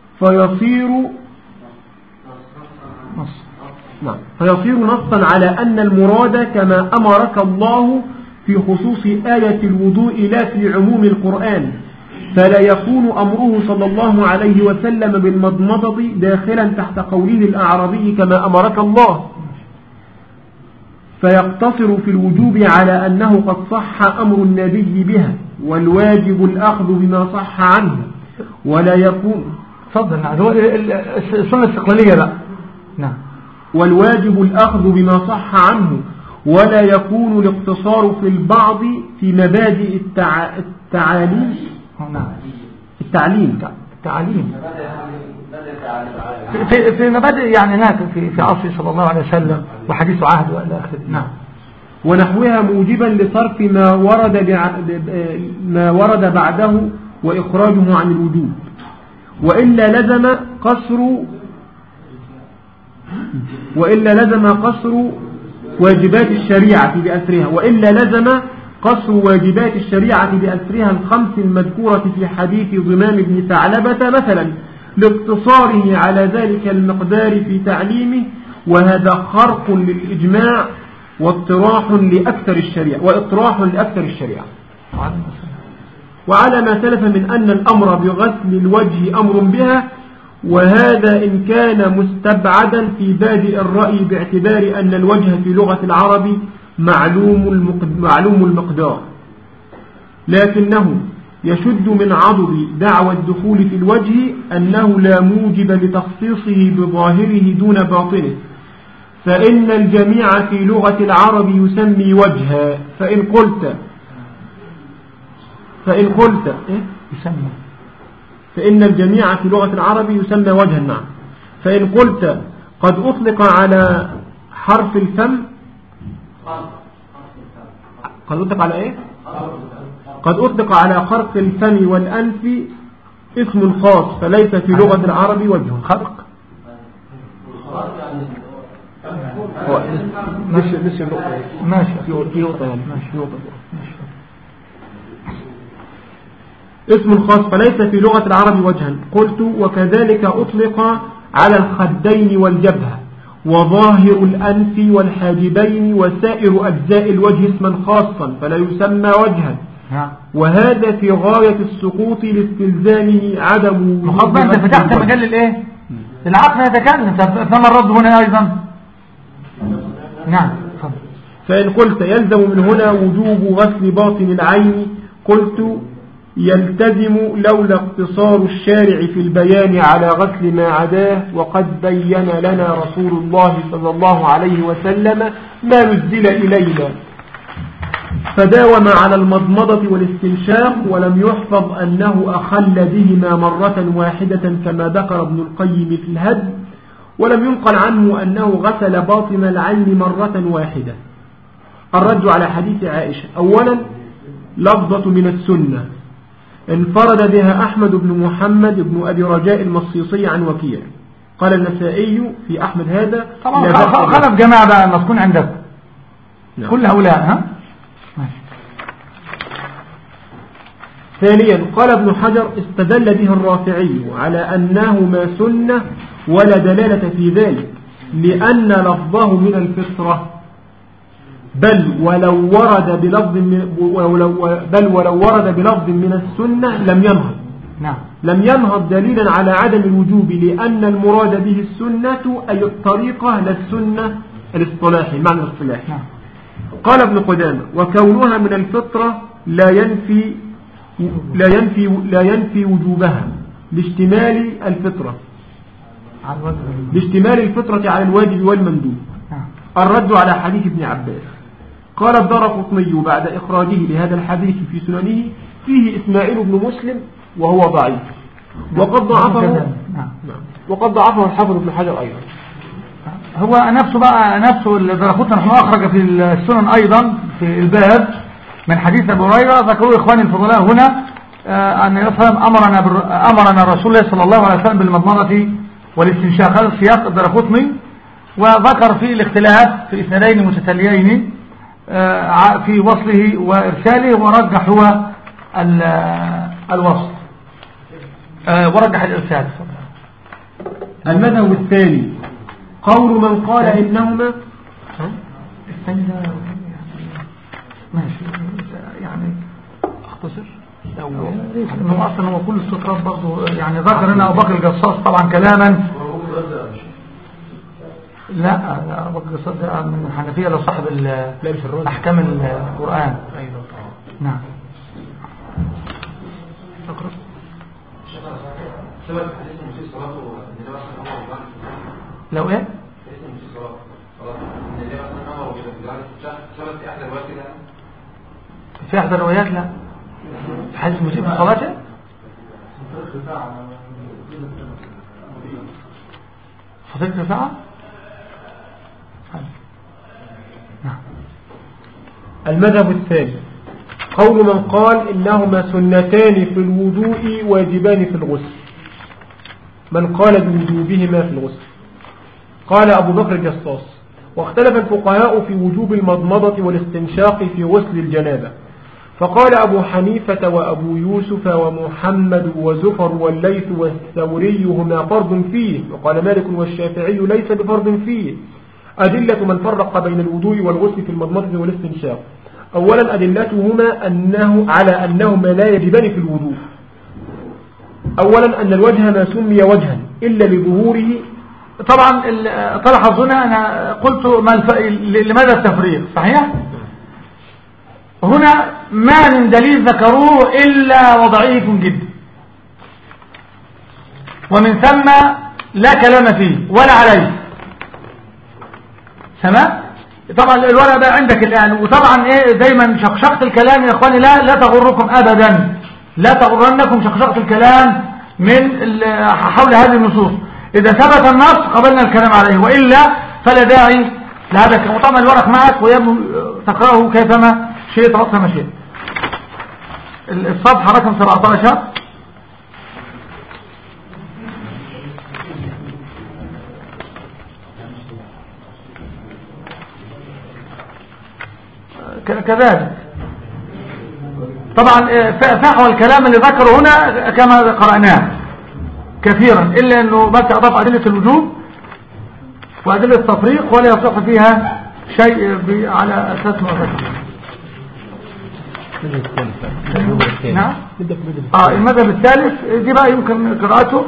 B: فيصير نصا على أن المراد كما أمرك الله في خصوص آية الوضوء لا في عموم القرآن، فلا يكون أمره صلى الله عليه وسلم بالمضمضة داخلا تحت قوله الأعرابي كما أمرك الله، فيقتصر في الوجوب على أنه قد صح أمر النبي بها، والواجب الأخذ بما صح عنه ولا يكون
A: السنة الاستقلالية بقى. نعم.
B: والواجب الأخذ بما صح عنه ولا يكون الاقتصار في البعض في مبادئ التعليم
A: في مبادئ يعني هناك في عصر صلى الله عليه وسلم وحديث عهد وإلى آخره. نعم.
B: ونحوها موجبا لصرف ما ورد بعده وإخراجه عن الوجوب، وإلا لزم قصر واجبات الشريعة بأسرها الخمس المذكورة في حديث ضمام بن ثعلبة مثلا، لاقتصاره على ذلك المقدار في تعليمه، وهذا خرق للإجماع واطراح لأكثر الشريعة. وعلى ما سلف من أن الأمر بغسل الوجه أمر بها، وهذا إن كان مستبعدا في بادئ الرأي باعتبار أن الوجه في لغة العرب معلوم المقدار، لكنه يشد من عضد دعوى الدخول في الوجه أنه لا موجب لتخصيصه بظاهره دون باطنه، فإن الجميع في لغة العرب يسمي وجها، فإن قلت فإن الجميع في لغة العرب يسمى وجها. نعم. فإن قلت قد أطلق على حرف الفم، قد أطلق على إيه؟ قد أطلق على خرق الفم والأنف اسم خاص، فليس في لغة العرب وجه. خرق اسم خاص فليس في لغة العرب وجها. قلت وكذلك أطلق على الخدين والجبهة وظاهر الأنف والحاجبين وسائر أجزاء الوجه اسما خاصا فلا يسمى وجها، وهذا في غاية السقوط لاستلزامه عدم
A: وجود. أنت فتحت مجال الإيه؟ العقل يتكلم، فما الرد هنا أيضا؟ نعم.
B: فإن قلت يلزم من هنا وجوب غسل باطن العين، قلت يلتزم لولا اقتصار الشارع في البيان على غسل ما عداه، وقد بين لنا رسول الله صلى الله عليه وسلم ما نزل إلينا، فداوم على المضمضة والاستنشاق، ولم يحفظ أنه أخل بهما مرة واحدة كما ذكر ابن القيم في الهدي، ولم ينقل عنه أنه غسل باطن العين مرة واحدة. الرد على حديث عائشة: أولا لفظة من السنة انفرد بها أحمد بن محمد بن أبي رجاء المصيصي عن وكيع. قال النسائي في أحمد هذا
A: خلف جماعة بقى المسكون عندك. نعم. كل هؤلاء
B: ثانيا قال ابن حجر استدل به الرافعي على أنهما سنة ولا دلالة في ذلك، لأن لفظه من الفطرة، بل ولو ورد بلفظ من السنة لم ينهض.
A: نعم.
B: لم ينهض دليلا على عدم الوجوب، لأن المراد به السنة أي الطريقة للسنة الاصطلاحي، معنى الاصطلاحي.
A: نعم.
B: قال ابن قدامة: وكونها من الفطرة لا ينفي وجوبها لاشتمال الفطرة على الواجب والمندوب. الرد على حديث ابن عباس: قال الدارقطني بعد إخراجه لهذا الحديث في سننه: فيه إسماعيل بن مسلم وهو ضعيف، وقد ضعفه الحافظ ابن حجر أيضا.
A: هو نفسه الدارقطني نحن أخرج في السنن أيضا في الباب من حديث أبي هريرة. ذكروا إخواني الفضلاء هنا أن يفهم أمرنا رسول الله صلى الله عليه وسلم بالمضمضة والاستنشاق. هذا السياق الدارقطني، وذكر فيه الاختلاف في اثنين متتاليين في وصله وإرساله، ورجح هو الوصل ورجح الإرسال.
B: المذهب الثاني قول من قال إنهما
A: ماشي يعني اختصر انه اصلا هو كل السطرات برضه يعني ذكر هنا ابو بكر الجصاص طبعا كلاما لا ابو بكر الجصاص ده من الحنفيه لو صاحب احكام القران.
B: ايوه
A: نعم.
B: اقرا
A: لو ايه في احد الروايات لا في حديث مسيء في صلاته. فضيلة رفاعة. نعم.
B: المذهب الثاني قول من قال إنهما سنتان في الوضوء واجبان في الغسل، من قال بوجوبهما في الغسل. قال أبو بكر الجصاص: واختلف الفقهاء في وجوب المضمضة والاستنشاق في غسل الجنابة، فقال أبو حنيفة وأبو يوسف ومحمد وزفر والليث والثوري هما فرض فيه، وقال مالك والشافعي ليس بفرض فيه. أدلة من فرق بين الوضوء والغسل في المضمضة والاستنشاق: أولا أدلتهما على أنهما لا يجبان في الوضوء. أولا أن الوجه ما سمي وجها إلا لظهوره.
A: طبعا تلاحظ هنا أنا قلت لماذا التفريق صحيح؟ هنا ما من دليل ذكروه إلا وضعيف جدا، ومن ثم لا كلام فيه ولا عليه. تمام؟ طبعا الورق ده عندك الآن، وطبعا ايه دايما شقشقة الكلام يا اخواني لا تغركم ابدا، لا تغرنكم شقشقة الكلام من حول هذه النصوص. اذا ثبت النص قبلنا الكلام عليه، وإلا فلا داعي لهذا الكلام. وطبعا الورق معك تقرأه كيفما شئت رأس ما شئت. الصفحة رقم 17 كذلك. طبعا فحوى الكلام اللي ذكره هنا كما قرأناه كثيرا، إلا أنه بس أضاف أدلة الوجوب وأدلة التفريق ولا يصح فيها شيء على أساس ما ذكر. نعم. المذهب الثالث دي بقى يمكن قراءته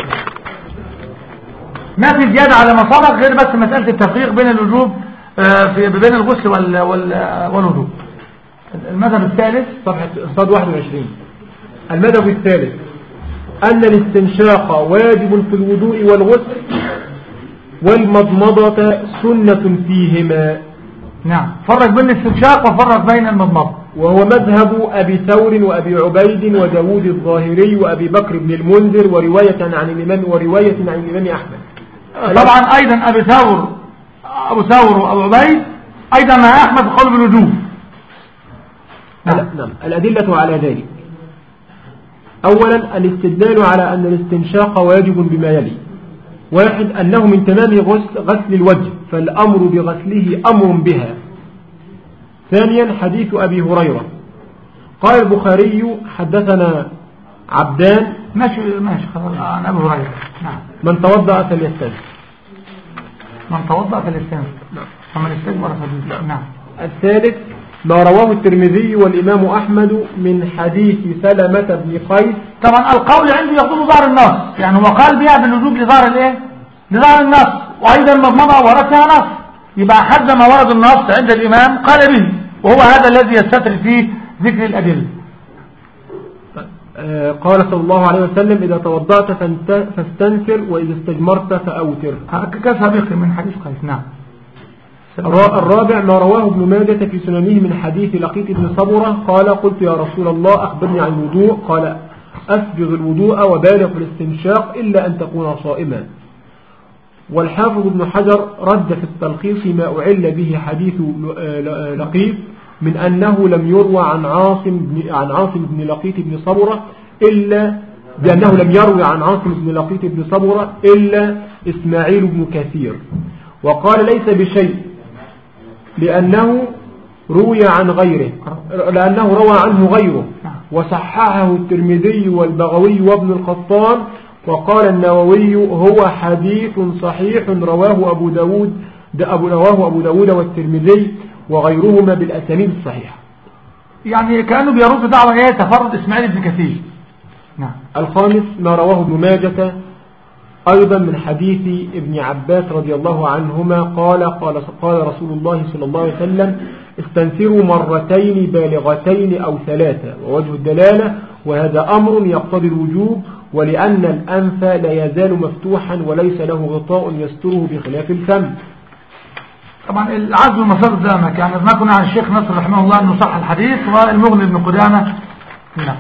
A: ما في زيادة على ما سبق، غير بس مسألة التفريق بين الوجوب بين الغسل والوضوء. المذهب الثالث
B: صفحة 21. المذهب الثالث أن الاستنشاق واجب في الوضوء والغسل، والمضمضة سنة فيهما.
A: نعم، فرق بين الاستنشاق وفرق بين المضمضة،
B: وهو مذهب أبي ثور وأبي عبيد وداود الظاهري وأبي بكر بن المنذر ورواية عن الإمام أحمد.
A: طبعا أيضا أبو ثور وأبو عبيد أيضا مع أحمد قول بالوجوب.
B: نعم. الأدلة على ذلك: أولا الاستدلال على أن الاستنشاق واجب بما يلي: 1. أنه من تمام غسل الوجه، فالأمر بغسله أمر بها. 2. حديث أبي هريرة قال البخاري حدثنا عبدان
A: ماشي عن أبي هريرة. نعم.
B: من توضأ فليستنشق.
A: ومن استجمر فليستنشق. نعم.
B: الثالث ما رواه الترمذي والإمام أحمد من حديث سلمة بن قيس.
A: طبعا القول عنده يقول ظاهر النص، يعني هو قال بها بالوجوب لظاهر النص، وأيضا المضمضة ورد فيها نص، يبقى حد ما ورد النص عند الإمام قال به، وهو هذا الذي يستتر فيه ذكر الأدلة.
B: قال صلى الله عليه وسلم: إذا توضأت فاستنثر، وإذا استجمرت فأوتر،
A: كسابق من حديث قيس. نعم.
B: الرابع ما رواه ابن ماجة في سننه من حديث لقيط بن صبرة قال: قلت يا رسول الله أخبرني عن الوضوء، قال: أسبغ الوضوء وبالغ في الاستنشاق إلا أن تكون صائما. والحافظ ابن حجر رد في التلخيص ما أعل به حديث لقيط من أنه لم يروى عن عاصم بن لقيط بن صبرة إلا بأنه لم يروي عن عاصم بن لقيط بن صبرة إلا إسماعيل بن كثير، وقال ليس بشيء لأنه روى عنه غيره، وصححه الترمذي والبغوي وابن القطان، وقال النووي هو حديث صحيح رواه أبو داود والترمذي وغيرهما بالأسانيد الصحيحة.
A: يعني كأنه بيرد دعوة تفرد إسماعيل بن كثير. نعم.
B: الخامس ما رواه ابن ماجة أيضا من حديث ابن عباس رضي الله عنهما قال رسول الله صلى الله عليه وسلم: استنثروا مرتين بالغتين أو 3. ووجه الدلالة: وهذا أمر يقتضي الوجوب، ولأن الأنف لا يزال مفتوحا وليس له غطاء يستره بخلاف الفم.
A: طبعا العزل المصادر زامك، يعني ما كنا عن الشيخ نصر رحمه الله أنه صح الحديث، والمغني ابن قدامة. نعم.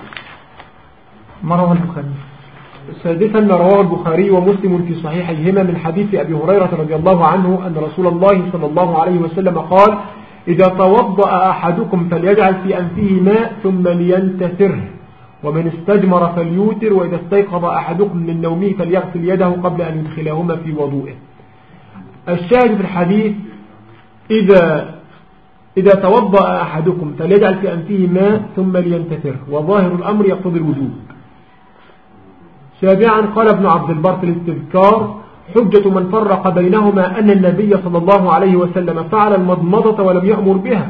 A: ما رواه البخاري.
B: سادسا ما رواه البخاري ومسلم في صحيحيهما من حديث أبي هريرة رضي الله عنه أن رسول الله صلى الله عليه وسلم قال: إذا توضأ أحدكم فليجعل في أنفه ماء ثم لينتثره، ومن استجمر فليوتر، وإذا استيقظ أحدكم من نومه فليغسل يده قبل أن يدخلهما في وضوئه. الشاهد في الحديث: إذا إذا توضأ أحدكم فليجعل في أنفه ماء ثم لينتثر، وظاهر الأمر يقتضي الوجوب. سابعا قال ابن عبد البر في الاستذكار: حجة من فرق بينهما أن النبي صلى الله عليه وسلم فعل المضمضة ولم يأمر بها،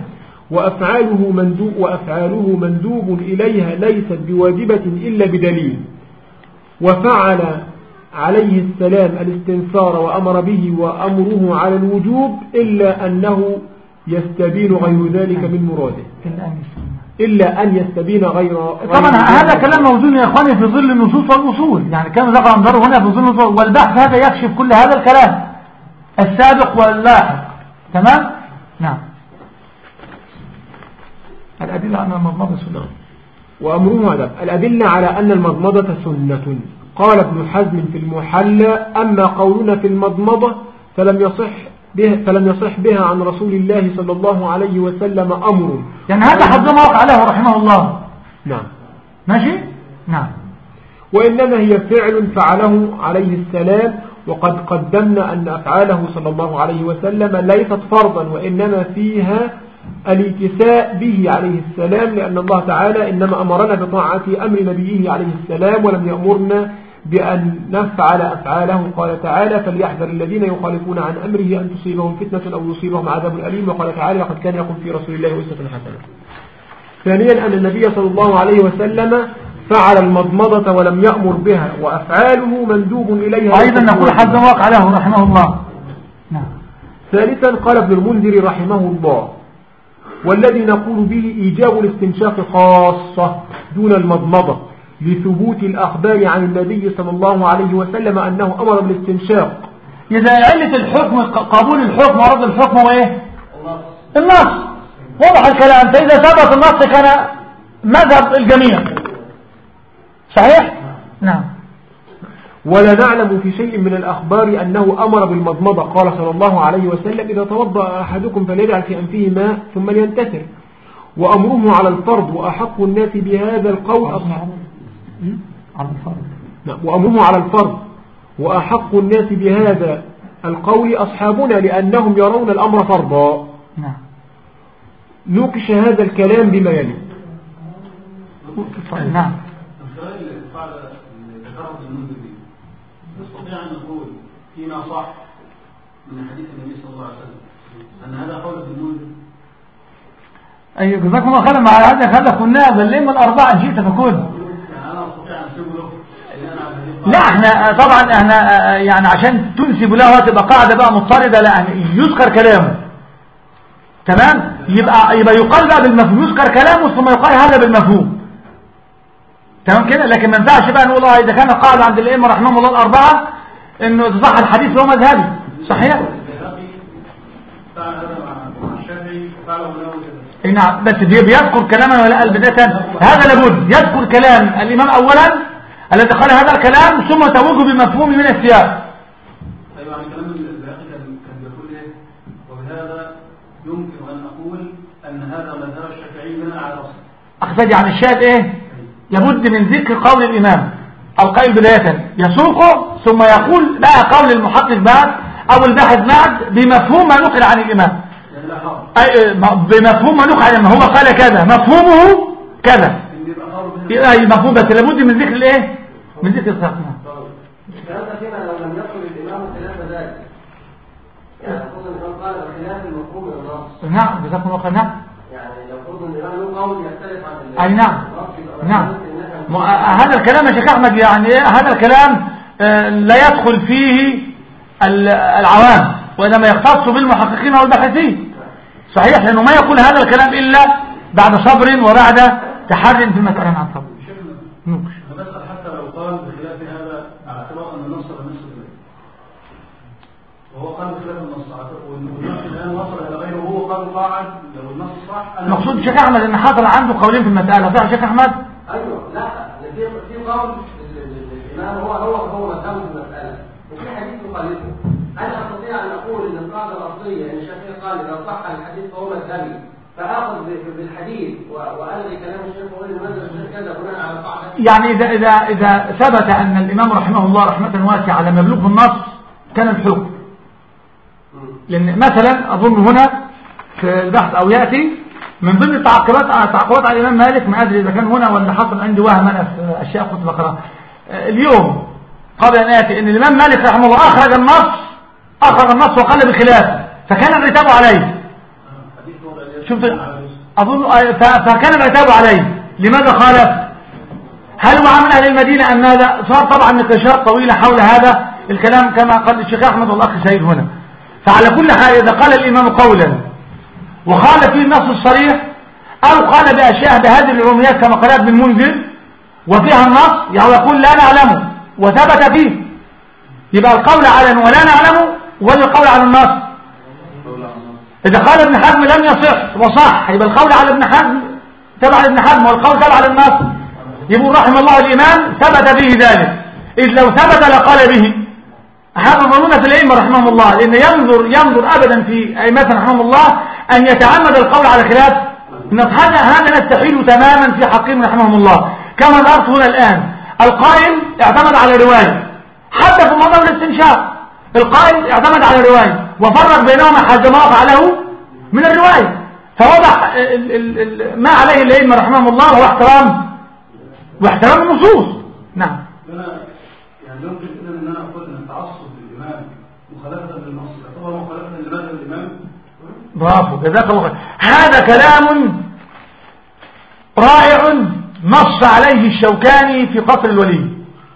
B: وأفعاله مندوب إليها ليست بواجبة إلا بدليل، وفعل عليه السلام الاستنثار وأمر به وأمره على الوجوب إلا أنه يستبين غير ذلك من مراده، إلا أن يستبين غير
A: طبعا هذا كلام موزون يا إخواني في ظل النصوص والأصول، يعني كان ذكر أنظره هنا في ظل النصوص، والبحث هذا يكشف كل هذا الكلام السابق واللاحق. تمام؟ نعم. الأدلة على المضمضة سنة
B: وأمره هذا الأدلة على أن المضمضة سنة. قال ابن حزم في المحلى: أما قولنا في المضمضة فلم يصح بها عن رسول الله صلى الله عليه وسلم أمر.
A: يعني هذا حزم وقع عليه رحمه الله.
B: نعم
A: ماشي؟ نعم.
B: وإنما هي فعل فعله عليه السلام، وقد قدمنا أن أفعاله صلى الله عليه وسلم ليست فرضا، وإنما فيها الاتساء به عليه السلام، لأن الله تعالى إنما أمرنا بطاعة أمر نبيه عليه السلام ولم يأمرنا بأن نفعل أفعاله. قال تعالى: فليحذر الذين يخالفون عن أمره أن تصيبهم فتنة أو يصيبهم عذاب أليم. وقال تعالى: لقد كان لكم في رسول الله أسوة حسنة. ثانيا أن النبي صلى الله عليه وسلم فعل المضمضة ولم يأمر بها، وأفعاله مندوب إليها.
A: أيضا نقول حزم وقع له رحمه الله. نعم.
B: ثالثا قال ابن المنذر رحمه الله: والذي نقول به إيجاب الاستنشاق خاصة دون المضمضة، لثبوت الأخبار عن النبي صلى الله عليه وسلم أنه أمر بالاستنشاق.
A: إذا علة الحكم قبول الحكم ورد الحكم وإيه؟ النص. واضح الكلام. فإذا ثبت النص كان مذهب الجميع. صحيح؟ نعم.
B: ولا نعلم في شيء من الأخبار أنه أمر بالمضمضة. قال صلى الله عليه وسلم: إذا توضأ أحدكم فليجعل في أنفه ماء ثم لينتثر. وأمره على الفرض، وأحق الناس بهذا القول وأمره على الفرض، وأحق الناس بهذا القول أصحابنا، لأنهم يرون الأمر فرضا. نوكش هذا الكلام بما يلي.
A: نعم.
D: نستطيع أن نقول فيما صح من حديث النبي صلى الله عليه وسلم أن هذا قول ابن المنذر.
A: أيوة جزاكم الله خيرا. مع هذا قلنا بل إما الأربعة إن شئت فكل.
D: أنا أستطيع أن أسيب له.
A: لا احنا طبعا احنا يعني عشان تنسب له تبقى قاعدة بقى مضطردة، لا يعني يذكر كلامه. تمام. يبقى يقال بقى بالمفهوم، يذكر كلامه ثم يقال هذا بالمفهوم. تمام كده. لكن ما ينفعش بقى نقول اذا كان قاعد عند الائمه رحمهم الله الاربعه انه تصح الحديث هو مذهبي. صحيح. اي نعم. بس بيذكر كلاما ولا البدايه هذا لابد يذكر كلام الامام اولا الذي قال هذا الكلام ثم توجه بمفهوم من السياق.
D: ايوه يعني كلام الباقي كان بيقول ايه؟ وبهذا يمكن ان اقول ان هذا مذهب الشافعي بناء على اصل.
A: اقصد عن الشاهد ايه؟ لابد من ذكر قول الإمام القائل بداية يسوقه ثم يقول بقى قول المحقق بعد أو الباحث بعد بمفهوم ما نقل عن الإمام. بمفهوم ما نقل عن الإمام. هو قال كذا مفهومه كذا. أي مفهوم. بس لابد من ذكر الإيه؟ من ذكر الصحيح.
C: هذا فيما لو لم يقل الإمام خلاف ذلك، يعني خذ الإمام قال خلاف المفهوم النص.
A: نعم جزاكم الله خير. نعم.
C: يعني لو خذ الإمام له قول يختلف عن
A: أي نعم. نعم. هذا الكلام يا شيخ أحمد يعني هذا الكلام لا يدخل فيه العوام، وإنما يختص بالمحققين والباحثين. صحيح. لأنه ما يقول هذا الكلام إلا بعد صبر وبعد تحري في المسألة. عن صبر.
D: بسأل حتى لو قال بخلاف هذا على اعتبار أن النص بالنص إليه، وهو قال بخلاف النص والنص الآن وصل إلى غيره وهو قال قاعد لو النص صح.
A: المقصود الشيخ أحمد أن حصل عنده قولين في المسألة. صح شيخ أحمد؟
C: ايوه. لا في قول الامام هو مذهبه في المساله، وفي حديث يخالفه. انا استطيع ان اقول ان القاعده الاصليه ان الشافعي قال اذا صح الحديث فهو مذهبي، فاخذ بالحديث والغي كلام الشيخ واقول ان مذهب الشيخ كذا بناء على القاعده.
A: يعني اذا ثبت ان الامام رحمه الله رحمه واسعه لم يبلغه النص كان الحكم. لان مثلا اظن هنا في البحث أو يأتي من ضمن التعقبات على الإمام مالك، ما أدري إذا كان هنا ولا حصل عندي وهم أنا في أشياء كنت بقرأها اليوم قبل أن آتي، إن الإمام مالك رحمه الله أخرج النص وقال بخلافه، فكان العتاب عليه. شفت أظن فكان العتاب عليه. لماذا خالف؟ هل هو من أهل المدينة أم ماذا؟ صار طبعا نقاشات طويلة حول هذا الكلام كما قال الشيخ أحمد والأخ سيد هنا. فعلى كل حال إذا قال الإمام قولا وخالف فيه النص الصريح أو قال بأشياء بهذه العموميات كما قال ابن المنذر وفيها النص، يعني يقول لا نعلمه وثبت فيه، يبقى القول على ولا نعلمه ولا القول على النص. إذا قال ابن حزم لم يصح وصح، يبقى القول على ابن حزم تبع ابن حزم والقول تبع على النص. يقول رحم الله الإمام ثبت به ذلك، إذ لو ثبت لقال به. هذا ظنون في الأئمة رحمهم الله، لأن ينظر أبدا في أئمة رحمهم الله أن يتعمد القول على خلاف النص. هذا نستحيل تماما في حقهم رحمهم الله. كما ذكرت هنا الآن القائل اعتمد على رواية، حتى في موضوع الاستنشاق القائل اعتمد على رواية وفرق بينهما حسب ما وقع من الرواية، فوضح ما عليه الأئمة رحمهم الله هو واحترام النصوص. نعم.
D: يعني يمكن ان انا اقول ان التعصب للامام مخالفه للنص يعتبر مخالفه لمذهب الامام.
A: برافو جزاك الله خير. هذا كلام رائع نص عليه الشوكاني في قصر الولي.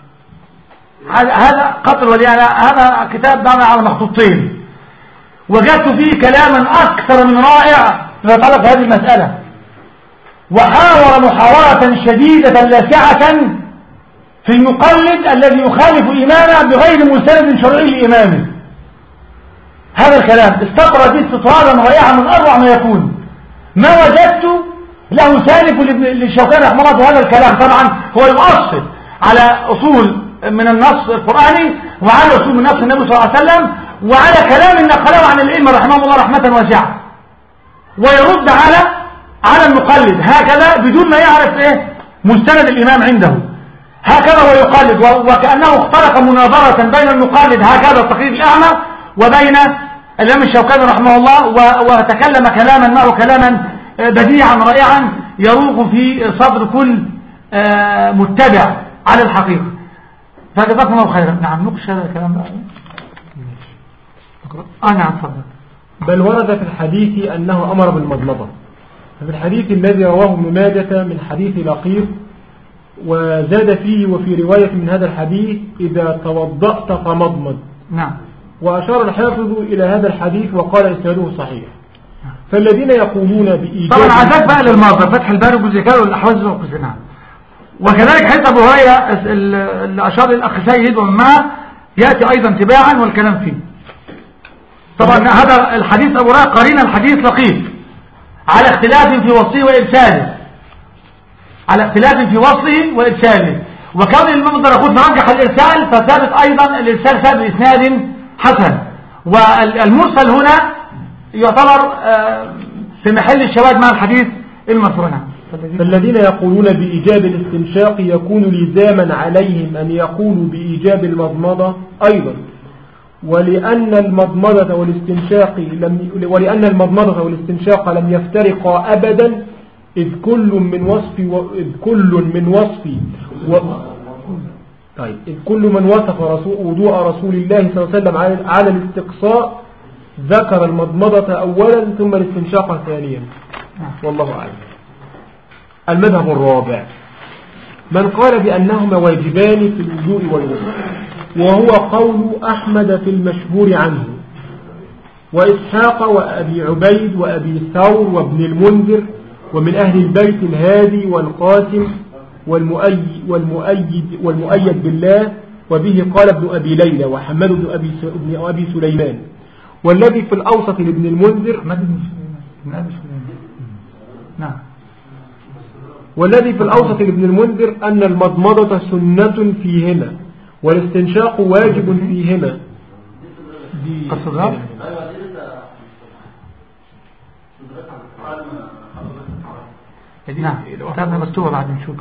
A: هذا قصر الولي، هذا كتاب دعنا على مخطوطين، وجدت فيه كلاما أكثر من رائع فيما يتعلق بهذه المسألة، وحاور محاورة شديدة لاسعة في المقلد الذي يخالف إمامه بغير مستند شرعي لإمامه. هذا الكلام استطرد فيه استطرادا رائعا من أروع ما يكون. ما وجدت له سالف للشوكاني رحمه الله في هذا الكلام. طبعا هو يؤصل على أصول من النص القرآني وعلى أصول من نص النبي صلى الله عليه وسلم وعلى كلام نقله عن الأئمة رحمهم الله رحمة واسعة، ويرد على المقلد هكذا بدون ما يعرف مستند الإمام عنده. هكذا هو يقلد، وكأنه اختلق مناظرة بين المقلد هكذا التقليد الأعمى وبين الإمام الشوكاني رحمه الله، وتكلم كلاما معه كلاما بديعا رائعا يروق في صدر كل متبع على الحقيقة. فجزاكم الله خيرا. نعم نقش هذا الكلام بقى. نعم تفضل.
B: بل ورد في الحديث أنه أمر بالمضمضة، ففي الحديث الذي رواه ابن ماجه من حديث لقيط وزاد فيه وفي رواية من هذا الحديث إذا توضأت فمضمض.
A: نعم.
B: وأشار الحافظ إلى هذا الحديث وقال إسناده صحيح. فالذين يقولون بإيجاب
A: طبعا عزاك بقى للماضي فتح الباري جزء كده والأحواز والقصة. نعم. وكذلك حديث أبو هريرة اللي أشار الأخ سيد وما يأتي أيضا تباعا والكلام فيه. طبعا هذا الحديث أبو هريرة قرين الحديث لقيط على اختلاف في وصله وإرساله، وكون الإمام الدرقطني رجح الإرسال فثابت أيضا الإرسال ثابت بإسناد حسن، والمرسل هنا يعتبر في محل الشواهد مع الحديث المذكور.
B: فالذين يقولون بإيجاب الاستنشاق يكون لزاما عليهم أن يقولوا بإيجاب المضمضة أيضا، ولأن المضمضة والاستنشاق لم يفترقا أبدا إذ كل من وصف وضوء رسول الله صلى الله عليه وسلم على الاستقصاء ذكر المضمضة أولا ثم الاستنشاق ثانيا، والله أعلم. المذهب الرابع من قال بأنهما واجبان في الوضوء والغسل، وهو قول أحمد في المشهور عنه وإسحاق وأبي عبيد وأبي ثور وابن المنذر ومن أهل البيت الهادي والقاسم والمؤيد بالله، وبه قال ابن أبي ليلى وحمد بن أبي سليمان. والذي في الأوسط لابن المنذر والذي في الأوسط لابن المنذر أن المضمضة سنة فيهما والاستنشاق واجب فيهما.
A: نعم كتابنا مكتوبة بعد نشوفه.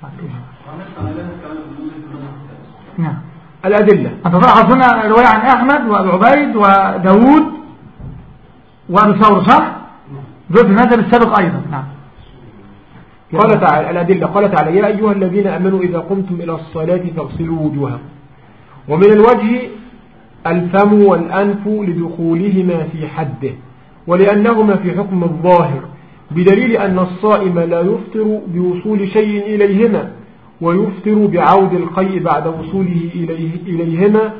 A: نعم.
B: الأدلة
A: أنت تلاحظ هنا رواية عن أحمد وأبو عبيد وداود وأبي ثور صح؟ دول في المذهب السابق أيضا. نعم.
B: قال تعالى الأدلة، قال تعالى يا أيها الذين أمنوا إذا قمتم إلى الصلاة فاغسلوا وجوهكم. ومن الوجه الفم والأنف لدخولهما في حده، ولأنهما في حكم الظاهر، بدليل أن الصائم لا يفطر بوصول شيء إليهما، ويفطر بعود القيء بعد وصوله إليهما،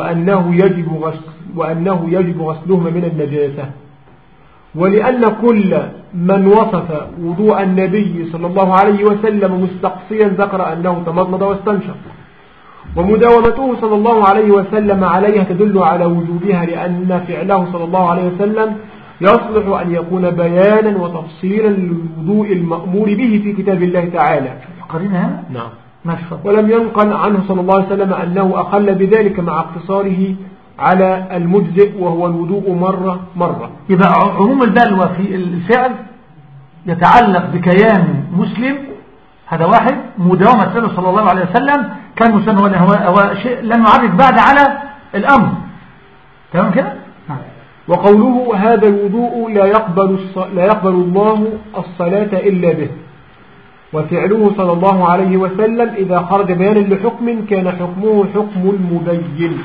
B: وأنه يجب غسلهما من النجاسة. ولأن كل من وصف وضوء النبي صلى الله عليه وسلم مستقصيا ذكر أنه تمضمض واستنشق، ومداومته صلى الله عليه وسلم عليها تدل على وجوبها، لأن فعله صلى الله عليه وسلم يصلح أن يكون بيانا وتفصيلا للوضوء المأمور به في كتاب الله تعالى.
A: قرينها؟
B: نعم.
A: ماشفة.
B: ولم ينقل عنه صلى الله عليه وسلم أنه أخل بذلك مع اقتصاره على المجزئ وهو الوضوء مرة.
A: يبقى عموم البلوى في الفعل يتعلق بكيان مسلم، هذا واحد. مداومة سنة صلى الله عليه وسلم كان مسلم، هو شيء لم يعرف بعد على الأمر. تمام كده؟ نعم.
B: وقوله هذا الوضوء لا يقبل الله الصلاة إلا به. وفعله صلى الله عليه وسلم إذا خرج بيانا لحكم كان حكمه حكم المبين.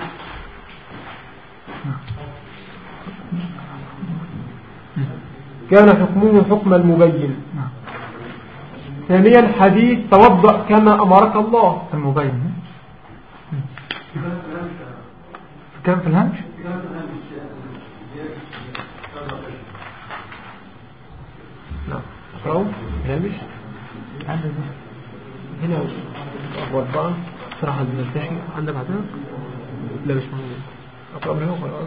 B: حكم المبين. ثانيا حديث توضأ كما أمرك الله
A: المبين. كم في الهمش؟
B: نعم. أقرأوا الهامش هنا أربعة صراحة الملتحي عندك بعدها؟ لا مش موجود. أقرأ من هو خلاص.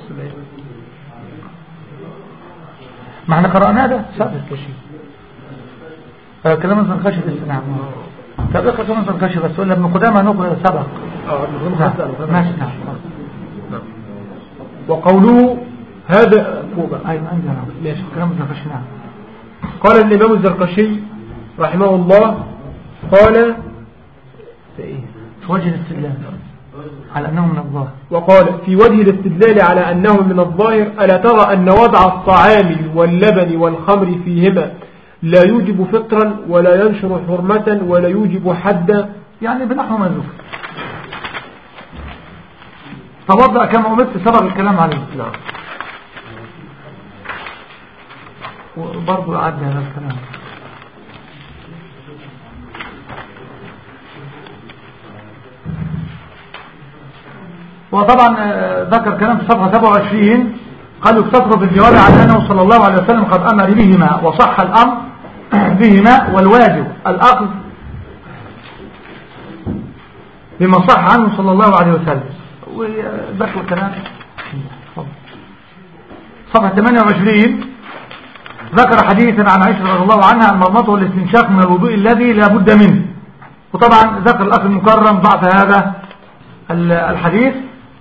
A: ما احنا قرأناه ده سبق كلام الزركشي في السنة. طب اقرأ كلام الزركشي بس ولا ابن قدامى نقرأ سبق. ماشي. نعم.
B: وقوله هذا
A: ايوه عندنا ماشي كلام الزركشي. نعم.
B: قال الإمام الزركشي رحمه الله قال
A: في وجه الاستدلال على أنه من الظاهر.
B: وقال في وجه الاستدلال على أنه من الظاهر ألا ترى أن وضع الطعام واللبن والخمر فيهما لا يوجب فطرا ولا ينشر حرمة ولا يوجب حدا،
A: يعني بنحو ما ذكر. توضأ كما أمرت سبق الكلام عليه.
B: نعم.
A: وبرضو عدى هذا الكلام. وطبعا ذكر كلام في صفحة 27 قال يقتصر في الجواب على أنه صلى الله عليه وسلم قد أمر بهما وصح الأمر بهما، والواجب الأخذ بما صح عنه صلى الله عليه وسلم. وذكر الكلام صفحة 28 ذكر حديثا عن عائشة رضي الله عنها المضمضة والاستنشاق من الوضوء الذي لا بد منه. وطبعا ذكر الأخ المكرم ضعف هذا الحديث.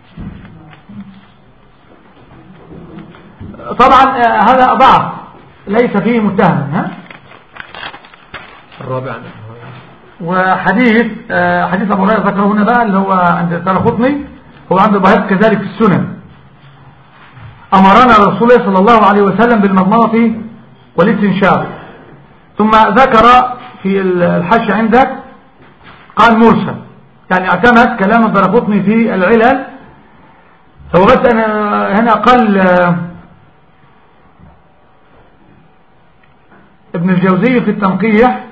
A: طبعا هذا ضعف ليس فيه متهم.
B: الرابع.
A: وحديث حديث أبو هريرة ذكره هنا بقى اللي هو عند الدارقطني، هو عند البيهقي كذلك في السنن. أمرنا رسول الله صلى الله عليه وسلم بالمضمضة والاستنشاق. ثم ذكر في الحاشية عندك قال مرسل، يعني اعتمد كلام الدارقطني في العلل. هو بس أنا هنا قال ابن الجوزي في التنقيح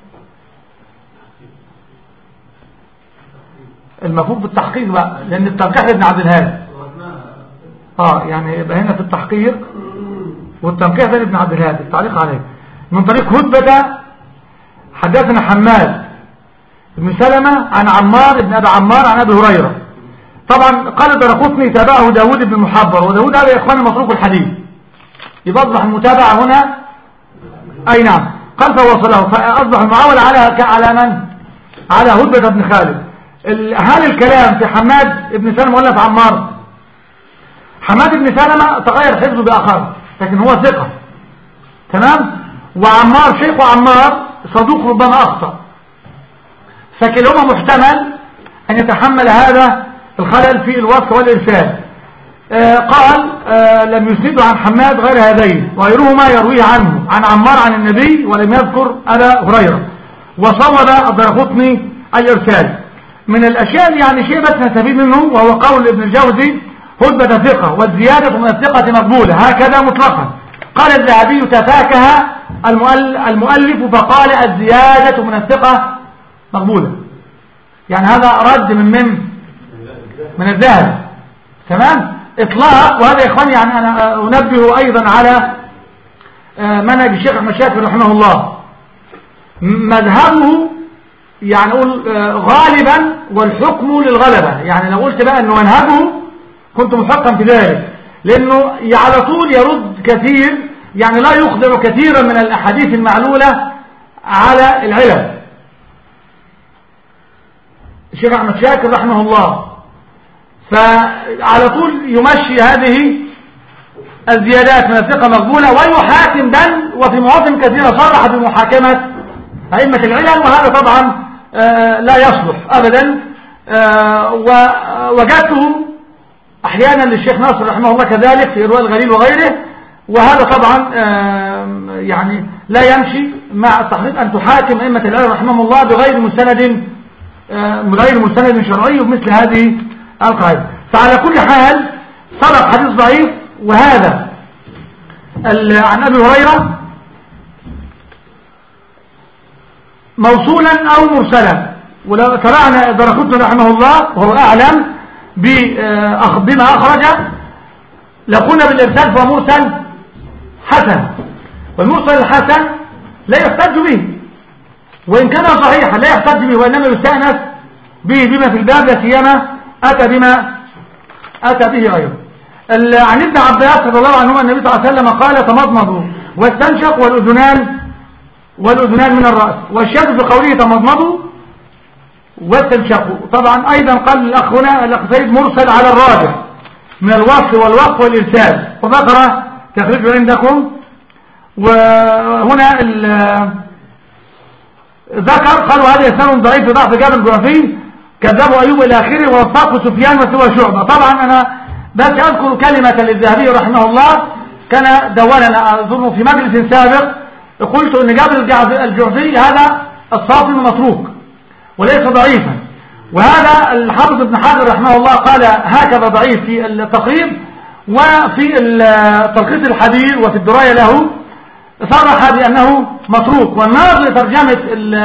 A: المفروض بالتحقيق بقى، لأن التنقيح ابن عبد الهادي يعني يبقى هنا في التحقيق، والتنقيح ده ابن عبد الهادي التعليق عليه من طريق هدبة. حدثنا حماد بن سلمة عن عمار بن أبي عمار عن أبي هريرة. طبعا قال الدارقطني تابعه داود بن محبر، وداود هذا يا إخواني متروك الحديث، يبقى المتابعة هنا أي نعم. قال فوصله، فأصبح المعول على من؟ على هدبة بن خالد. هل الكلام في حماد بن سلمة ولا في عمار؟ حماد بن سلمة تغير حفظه بآخر لكن هو ثقة تمام. وعمار شيخ عمار صدوق ربما أخطأ، فكلهما محتمل أن يتحمل هذا الخلل في الوصف والإرسال. قال لم يسنده عن حماد غير هذين، وغيرهما يرويه عنه عن عمار عن النبي ولم يذكر أبا هريرة. وصوب الدرقطني الإرسال. من الأشياء يعني شيء بس نستفيد منه، وهو قول ابن الجوزي: هدبة ثقة والزيادة من الثقة مقبولة، هكذا مطلقا. قال الذهبي: تفاكه المؤلف فقال الزيادة من الثقة مقبولة. يعني هذا رد من الذهب، تمام، إطلاق. وهذا يا إخواني يعني أنا أنبه أيضا على منهج الشيخ أحمد شاكر رحمه الله. مذهبه يعني أقول غالبا والحكم للغلبة. يعني لو قلت بقى أنه منهجه كنت محقا في ذلك، لأنه على طول يرد كثير، يعني لا يخضر كثيرا من الأحاديث المعلولة على العلم. الشيخ أحمد شاكر رحمه الله فعلى طول يمشي هذه الزيادات من الثقة مقبولة، ويحاكم بل وفي مواطن كثيرة صرح بمحاكمة أئمة العلل، وهذا طبعا لا يصلح أبدا. ووجدته أحيانا للشيخ ناصر رحمه الله كذلك في إرواء الغليل وغيره، وهذا طبعا يعني لا يمشي مع التحقيق أن تحاكم أئمة العلل رحمه الله بغير مستند شرعي ومثل هذه القاعدة. فعلى كل حال سبق حديث ضعيف، وهذا عن أبي هريرة موصولا أو مرسلا. ولو تبعنا الدرقطني رحمه الله وهو أعلم بما أخرج لقلنا بالإرسال فهو مرسل حسن، والمرسل الحسن لا يحتج به وإن كان صحيحا، لا يحتج به وإنما يستأنس به بما في الباب، لا سيما أتى بما أتى به أيضا. عن ابن عباس رضي الله عنهما النبي صلى الله عليه وسلم قال: تمضمضوا واستنشق والأذنان من الرأس. والشاهد في قوله تمضمضوا واستنشقوا طبعا أيضا قال الأخ هنا الأخ سيد مرسل على الراجح من الوصف والوقف والإرسال، وذكر تخريجه عندكم. وهنا ذكر قالوا هذا إسناد ضعيف بضعف جابر الجعفي كذبوا أيوب إلى آخره ووثقوا سفيان وسوى شعبة. طبعا أنا بس أذكر كلمة للذهبي رحمه الله كان دولنا أظن في مجلس سابق، قلت أن جابر الجعفي هذا الصافي متروك وليس ضعيفا، وهذا الحافظ ابن حجر رحمه الله قال هكذا ضعيف في التقريب، وفي تلخيص الحديث وفي الدراية له صرح بأنه متروك. والناظر لترجمة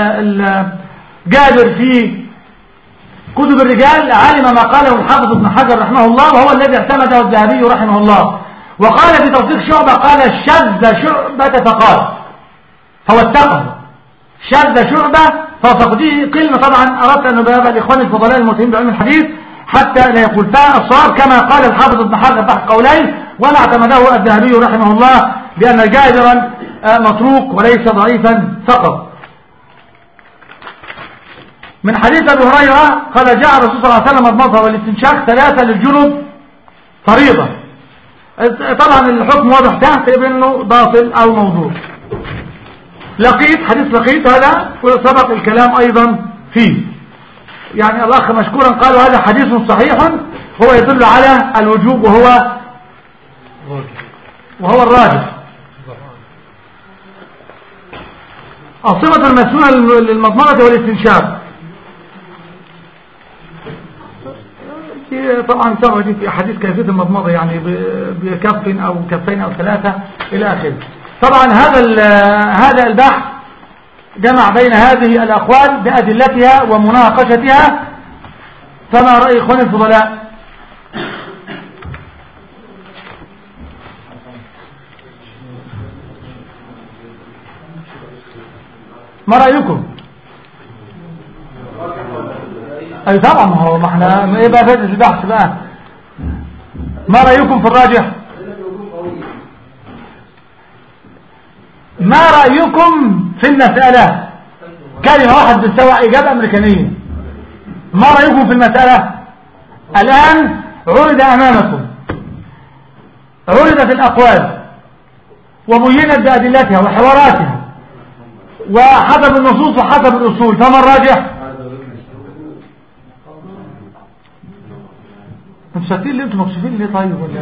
A: جابر في كتب الرجال علم ما قاله الحافظ ابن حجر رحمه الله، وهو الذي اعتمده الذهبي رحمه الله. وقال في توثيق شعبة قال شذ شعبة فقال، فهو اتقه شذ شعبة ففقديه قلنا. طبعا أردت أن نبهب الإخوان الفضلاء المتهمين بعلم الحديث حتى لا يقول الصواب كما قال الحافظ ابن حجر تحت قولين، ولا اعتمده الذهبي رحمه الله بأن جابرا متروك وليس ضعيفا فقط. من حديث أبي هريرة قال جاء الرسول صلى الله عليه وسلم المضمضة والاستنشاق 3 للجنب فريضة. طبعا الحكم واضح تحت بأنه باطل أو موضوع. حديث لقيت هذا سبق الكلام أيضا فيه، يعني الأخ مشكورا قالوا هذا حديث صحيح هو يدل على الوجوب وهو الراجح. الصفة المسنونة للمضمضة والاستنشاق طبعا تغدي في أحاديث كيفية المضمضة، يعني بكف أو كفين أو 3 إلى آخره. طبعا هذا البحث جمع بين هذه الأقوال بأدلتها ومناقشتها. فما رأي إخواني الفضلاء؟ ما رأيكم؟ أي طبعا ما احنا ايه بقى فائدة البحث بقى؟ ما رأيكم في الراجح؟ ما رأيكم في المسألة؟ كلمة واحد بتسوى إجابة أمريكانية. ما رأيكم في المسألة؟ الآن عرض أمامكم، عرضت الأقوال وبينت بأدلتها وحواراتها وحسب النصوص وحسب الأصول، فما الراجح؟ انتوا ساكتين ليه؟ انتوا مكسوفين ليه طيب ولا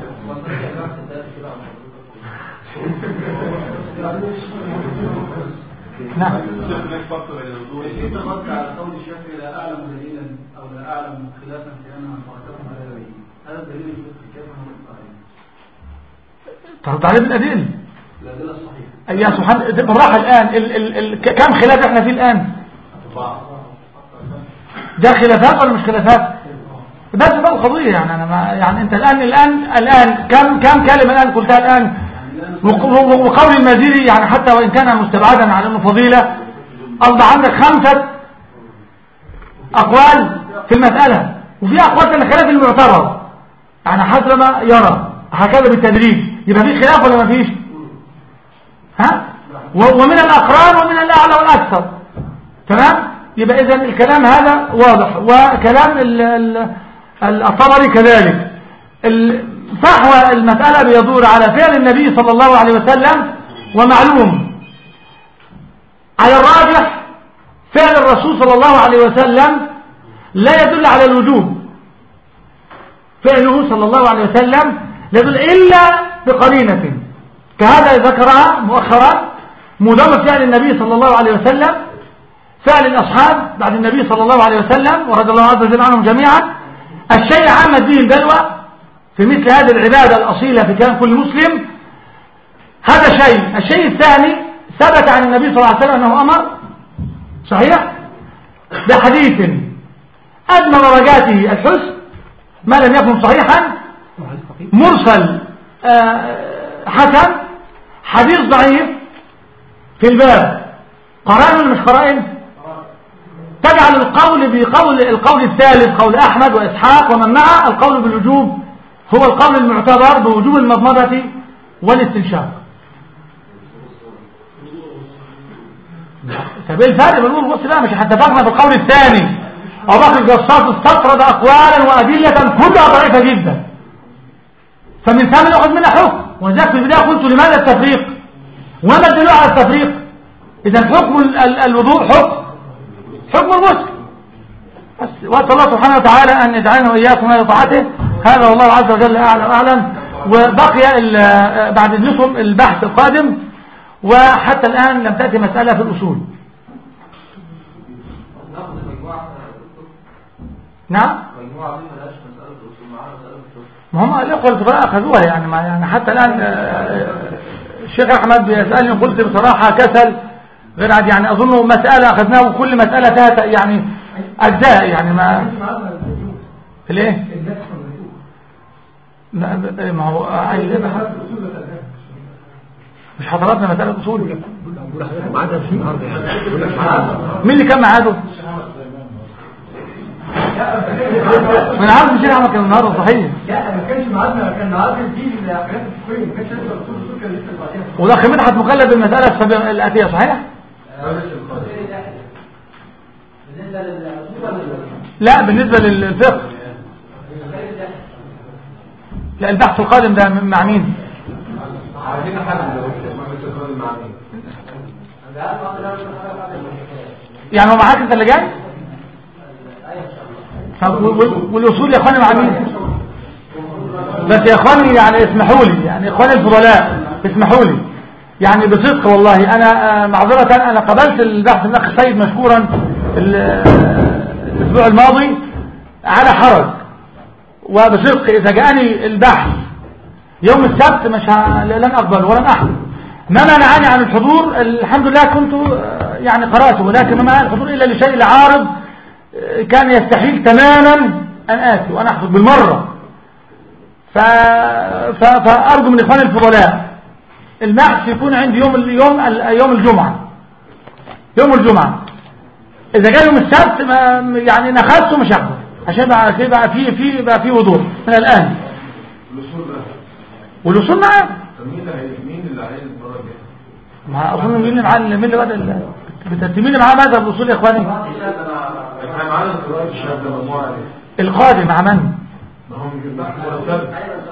A: نعم.
D: هناك فرق بين الوضوء إذا رد على قول الشافعي لا أعلم دليلا أو لا أعلم خلافا في أنها حركتهم على دليل، هذا الدليل يثبت كيف نرد عليه؟
A: ترد عليه بالأدلة.
D: الأدلة الصحيحة.
A: يا سبحان بالراحة الآن كم خلاف احنا فيه الآن؟ ده خلافات ولا مش خلافات؟ بس ده القضية يعني أنا ما يعني أنت الآن كم كلمة الآن قلتها الآن وقول المزيدي يعني حتى وإن كان مستبعدا على أنه فضيلة أصبح عندك 5 أقوال في المسألة وفي أقوال كان خلاف المعتبر يعني حسب ما يرى هكذا بالتدريج يبقى في خلاف ولا ما فيش؟ ها؟ ومن الأقران ومن الأعلى والأكثر تمام؟ يبقى إذن الكلام هذا واضح وكلام الطبري كذلك فحوى المسألة بيدور على فعل النبي صلى الله عليه وسلم ومعلوم على الراجح فعل الرسول صلى الله عليه وسلم لا يدل على الوجوب فعله صلى الله عليه وسلم لا يدل إلا بقرينة كهذا ذكرها مؤخرا مدام فعل النبي صلى الله عليه وسلم فعل الأصحاب بعد النبي صلى الله عليه وسلم ورضي الله عز وجل عنهم جميعا الشيء عام الدين بلوى في مثل هذه العبادة الأصيلة في كلام كل مسلم هذا شيء. الشيء الثاني ثبت عن النبي صلى الله عليه وسلم أنه أمر صحيح بحديث أدنى درجاته الحسن ما لم يكن صحيحا مرسل حسن حديث ضعيف في الباب قرائن ولا مش قرائن تجعل القول الثالث قول أحمد وإسحاق ومن معه القول بالوجوب هو القول المعتبر بوجوب المضمضة والاستنشاق. طب ايه الفرق بنقول بص لا مش هتفقنا بالقول الثاني أبو بكر الجصاص استطرد أقوالا وأدلة كلها ضعيفة جدا فمن ثم نأخذ منها حكم وذلك في البداية قلت لماذا التفريق وما الدليل على التفريق إذا حكم الوضوء حكم الغسل بس وأسأل الله سبحانه وتعالى أن يجعلنا وإياكم على طاعته هذا والله عز وجل أعلى وأعلم وبقي بعد إذنكم البحث القادم وحتى الآن لم تأتي مسألة في الأصول. نعم ما هم الإخوة الفضلاء أخذوها يعني حتى الآن الشيخ أحمد بيسألني قلت بصراحة كسل غير عاد يعني أظنه مسألة أخذناه وكل مسألة فيها يعني أجزاء يعني ما ليه ما هو مش حضراتنا مسألة أصول مين اللي كان معاده من عارف الشيخ أحمد كان النهارده صحيح
E: لا ما كانش معادنا كان معادنا دي الحاجات الفقهيه ما كانش لسه الاصول كان لسه بعدين
A: وده مدحت مكلف بالمسألة الآتية صحيح لا بالنسبة للفقه لا البحث القادم ده مع مين
E: عايزين حاجه مع مين
A: يعني هو معاك انت اللي جاي طب والاصول يا اخواني مع مين بس يا اخواني يعني اسمحوا لي يعني اخواني الفضلاء اسمحوا لي يعني بصدق والله انا معذرة انا قبلت البحث من الاخ سيد مشكورا الاسبوع الماضي على حرج وبصدق اذا جاءني البحث يوم السبت مش لن اقبل ولن احضر ما منعني عن الحضور الحمد لله كنت يعني قرأته ولكن ما منعني الحضور الا لشيء العارض كان يستحيل تماما ان اتي وانا احضر بالمرة فارجو من اخواني الفضلاء البحث يكون عندي يوم الجمعة اذا جاء يوم السبت يعني نخذته مش هحضر عشان بقى في وضوح من الان والوصول معاه
E: مين اللي عايز المره الجايه
A: ما اظن مين اللي بدأ بترتمين معاه ماذا بالوصول يا اخواني
E: احنا معانا قراءه الشهاده مجموعه
A: القادم مع من
E: ما هم مرتب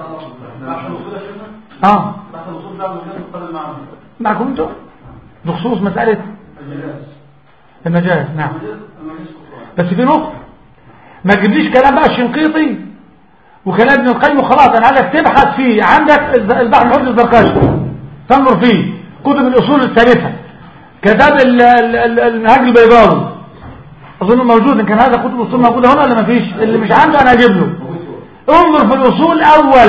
D: بعد الوصول ده القادم معنا
A: معكم انتوا بخصوص مسألة المجاز نعم بس في نقطة ما تجيبليش كلام بقى الشنقيطي وكلام ابن القيم وخلاص. انا عايزك تبحث فيه، عندك البحر الحجة الزرقاشي تنظر فيه، كتب الاصول الثالثة، كتاب المنهاج البيضاوي اظن موجود. ان كان هذا كتب الاصول موجوده هنا ولا ما فيش؟ اللي مش عنده انا اجيب له. انظر في الاصول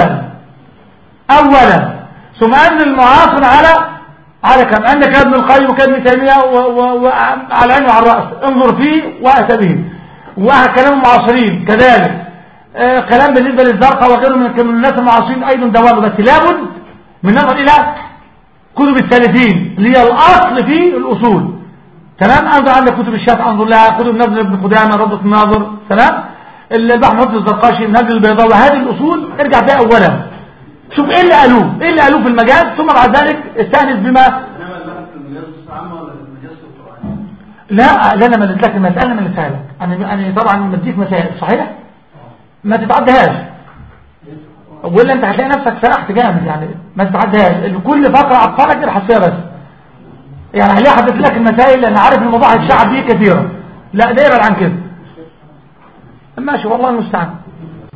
A: اولا ثم انزل المعاصر على كم عندك ابن القيم وكابن تيميه وعلى العين وعلى الراس، انظر فيه واتى به. وكلام المعاصرين كذلك، كلام بالنسبه للزرقاء وغيره من الناس المعاصرين ايضا دوام. بس لابد من نظر الى كتب الثالثين اللي هي الاصل في الاصول. تمام. انظر عندك كتب الشافعي، انظر لها كتب نزل ابن قدامه، روضة الناظر. تمام. البحر الحجة الزرقاشي، نزل البيضاوي، هذه الاصول ارجع فيها اولا، شوف ايه اللي قالوه في المجال، ثم بعد ذلك استانس بما.
D: انما البحث في المجاز العامه ولا في المجاز القراني؟
A: لا انا مليت لك المساله، مليتها لك انا طبعا مديك مسائل صحيح ما تتعدهاش، ولا انت هتلاقي نفسك سرحت جامد يعني. ما تتعدهاش، كل فقره عطلك ابحث فيها بس. يعني ليه حدث لك المسائل؟ لان عارف الموضوع هيتشعب بيه كثيرا. لا ده يبعد عن كده. ماشي والله المستعان.